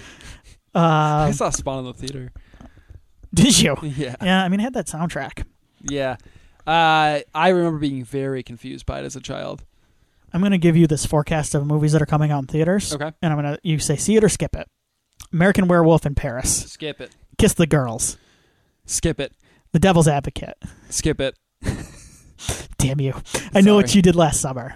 Uh, I saw Spawn in the theater. Did you? Yeah. Yeah, I mean, it had that soundtrack. Yeah. Uh, I remember being very confused by it as a child. I'm going to give you this forecast of movies that are coming out in theaters. Okay. And I'm going to, you say see it or skip it. American Werewolf in Paris. Skip it. Kiss the Girls. Skip it. The Devil's Advocate. Skip it. Damn you. I know what you did last summer.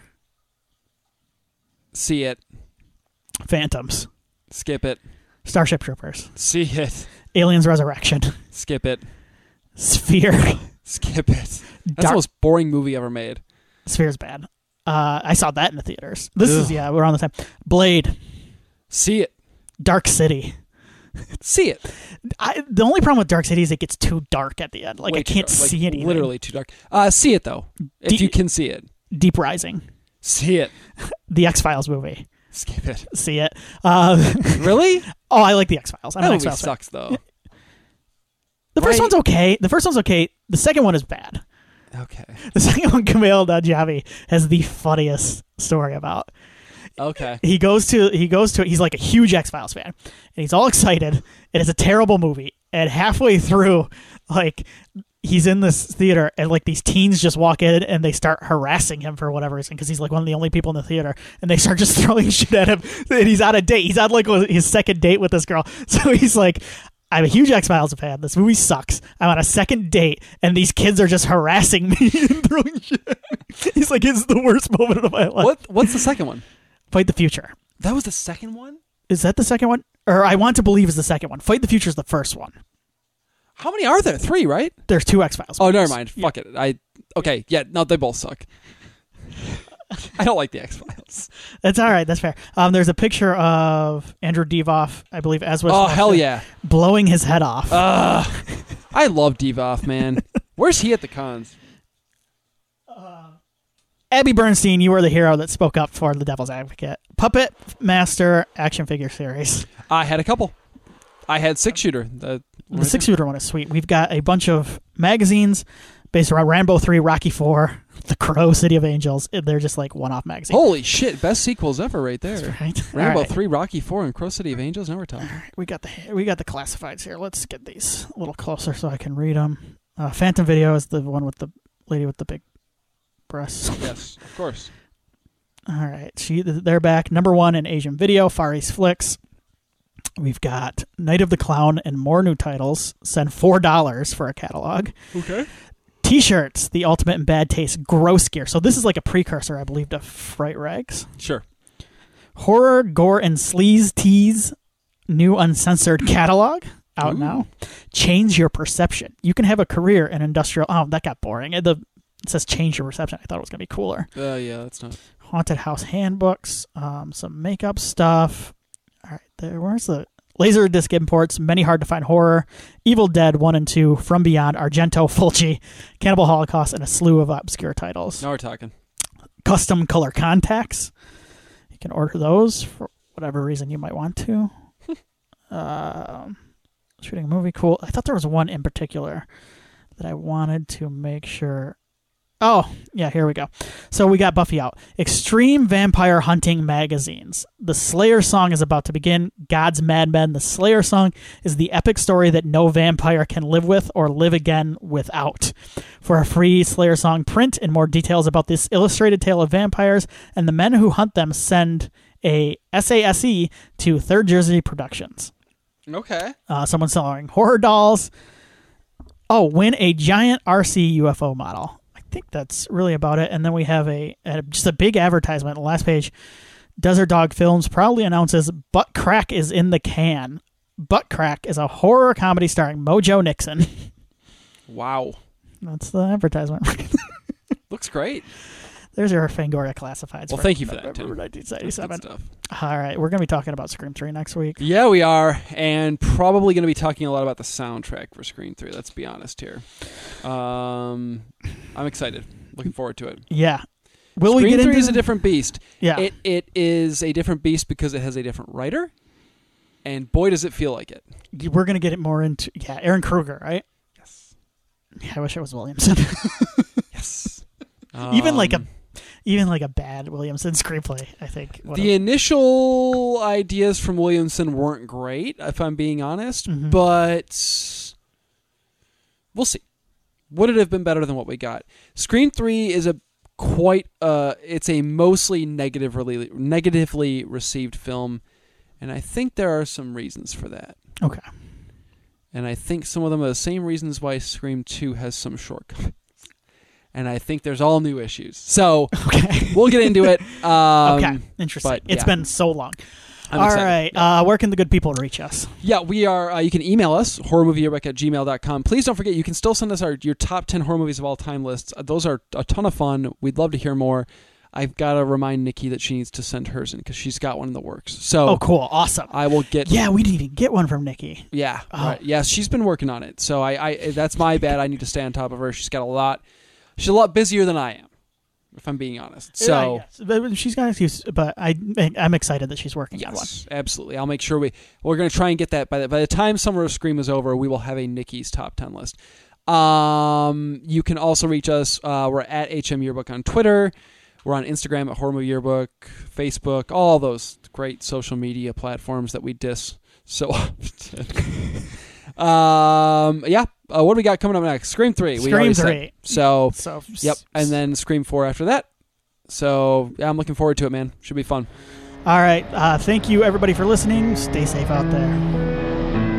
See it. Phantoms. Skip it. Starship Troopers. See it. Aliens Resurrection. Skip it. Sphere. Skip it. That's Dark- the most boring movie ever made. Sphere's bad. Uh, I saw that in the theaters. This Ugh. is, yeah, we're on the time. Blade. See it. Dark City. See it. I, the only problem with Dark City is it gets too dark at the end. Like Way I too can't dark. Like, see anything. Literally too dark. Uh, see it though, if Deep- you can see it. Deep Rising, See it. the X Files movie. Skip it. See it. Uh, Really? oh, I like the X Files. I'm That an movie X Files fan. sucks though. The first Right. one's okay. The first one's okay. The second one is bad. Okay. The second one, Kumail Nanjiani has the funniest story about. Okay. He goes to he goes to he's like a huge X Files fan, and he's all excited. And it's a terrible movie. And halfway through, like he's in this theater, and like these teens just walk in and they start harassing him for whatever reason because he's like one of the only people in the theater, and they start just throwing shit at him. And he's on a date. He's on like his second date with this girl. So he's like, I'm a huge X Files fan. This movie sucks. I'm on a second date, and these kids are just harassing me and throwing shit at me. He's like, it's the worst moment of my life. What? What's the second one? Fight the Future. That was the second one? Is that the second one? Or I want to believe is the second one. Fight the Future is the first one. How many are there? Three, right? There's two X Files. Oh, never mind. Fuck it. I okay. Yeah, no, they both suck. I don't like the X Files. That's all right. That's fair. Um, there's a picture of Andrew Divoff, I believe, as was Oh hell yeah! blowing his head off. Uh, I love Divoff, man. Where's he at the cons? Abby Bernstein, you were the hero that spoke up for the Devil's Advocate. Puppet Master action figure series. I had a couple. I had Six Shooter. The, The six shooter one is sweet. We've got a bunch of magazines based around Rambo three, Rocky four, The Crow, City of Angels. They're just like one-off magazines. Holy shit! Best sequels ever, right there. Right. Rambo All right. three, Rocky four, and Crow City of Angels. Now we're talking. We got the we got the classifieds here. Let's get these a little closer so I can read them. Uh, Phantom Video is the one with the lady with the big breasts. Yes, of course. All right, she they're back. Number one in Asian Video, Far East Flicks. We've got Night of the Clown and more new titles. Send four dollars for a catalog. Okay. T-shirts, The Ultimate in Bad Taste, Gross Gear. So this is like a precursor, I believe, to Fright Rags. Sure. Horror, Gore, and Sleaze Tees, new uncensored catalog out Ooh. now. Change your perception. You can have a career in industrial. Oh, that got boring. The it says change your perception. I thought it was gonna be cooler. Uh, yeah, that's not. Haunted House handbooks, um, some makeup stuff. All right, there. Where's the laser disc imports? Many hard to find horror, Evil Dead one and two, From Beyond, Argento, Fulci, Cannibal Holocaust, and a slew of obscure titles. Now we're talking. Custom color contacts. You can order those for whatever reason you might want to. um, shooting a movie, cool. I thought there was one in particular that I wanted to make sure. Oh, yeah, here we go. So we got Buffy out. Extreme Vampire Hunting Magazines. The Slayer song is about to begin. God's Madmen. The Slayer song is the epic story that no vampire can live with or live again without. For a free Slayer song print and more details about this illustrated tale of vampires and the men who hunt them, send a S A S E to Third Jersey Productions. Okay. Uh, someone's selling horror dolls. Oh, win a giant R C U F O model. I think that's really about it. And then we have a, a just a big advertisement. The last page, Desert Dog Films proudly announces Butt Crack is in the can. Butt Crack is a horror comedy starring Mojo Nixon. Wow. That's the advertisement. Looks great. There's your Fangoria classifieds. Well, for thank you for that, November Tim. nineteen That's seventy-seven. good stuff. All right, we're going to be talking about Scream three next week. Yeah, we are, and probably going to be talking a lot about the soundtrack for Scream three. Let's be honest here. Um, I'm excited. Looking forward to it. Yeah. Will Scream we get three into is a different beast. Yeah. It it is a different beast because it has a different writer, and boy, does it feel like it. We're going to get it more into yeah, Aaron Kruger, right? Yes. Yeah, I wish it was Williamson. Yes. Even like a Um, even like a bad Williamson screenplay, I think. would The have- initial ideas from Williamson weren't great, if I'm being honest, Mhm. but we'll see. Would it have been better than what we got? Scream three is a quite uh it's a mostly negatively negatively received film, and I think there are some reasons for that. Okay. And I think some of them are the same reasons why Scream two has some shortcomings. And I think there's all new issues. So Okay. we'll get into it. Um, okay. Interesting. but, It's yeah. been so long. I'm All excited. right. Yeah. Uh, where can the good people reach us? Yeah, we are. Uh, you can email us, horror movie earbuck at gmail dot com. Please don't forget, you can still send us our your top ten horror movies of all time lists. Uh, those are a ton of fun. We'd love to hear more. I've got to remind Nikki that she needs to send hers in because she's got one in the works. So oh, cool. Awesome. I will get... Yeah, we didn't even get one from Nikki. Yeah. Oh. Right. Yeah, she's been working on it. So I, I, that's my bad. I need to stay on top of her. She's got a lot... She's a lot busier than I am, if I'm being honest. So yeah, yes. But she's got an excuse, but I, I'm excited that she's working on one. Yes, absolutely. I'll make sure we... We're going to try and get that. By the, by the time Summer of Scream is over, we will have a Nikki's top ten list. Um, you can also reach us. Uh, we're at H M Yearbook on Twitter. We're on Instagram at Horror Movie Yearbook, Facebook, all those great social media platforms that we diss so often. um, yeah. Uh, what do we got coming up next? Scream three. We Scream three. three. So, so, yep. And then Scream four after that. So, yeah, I'm looking forward to it, man. Should be fun. All right. Uh, thank you, everybody, for listening. Stay safe out there.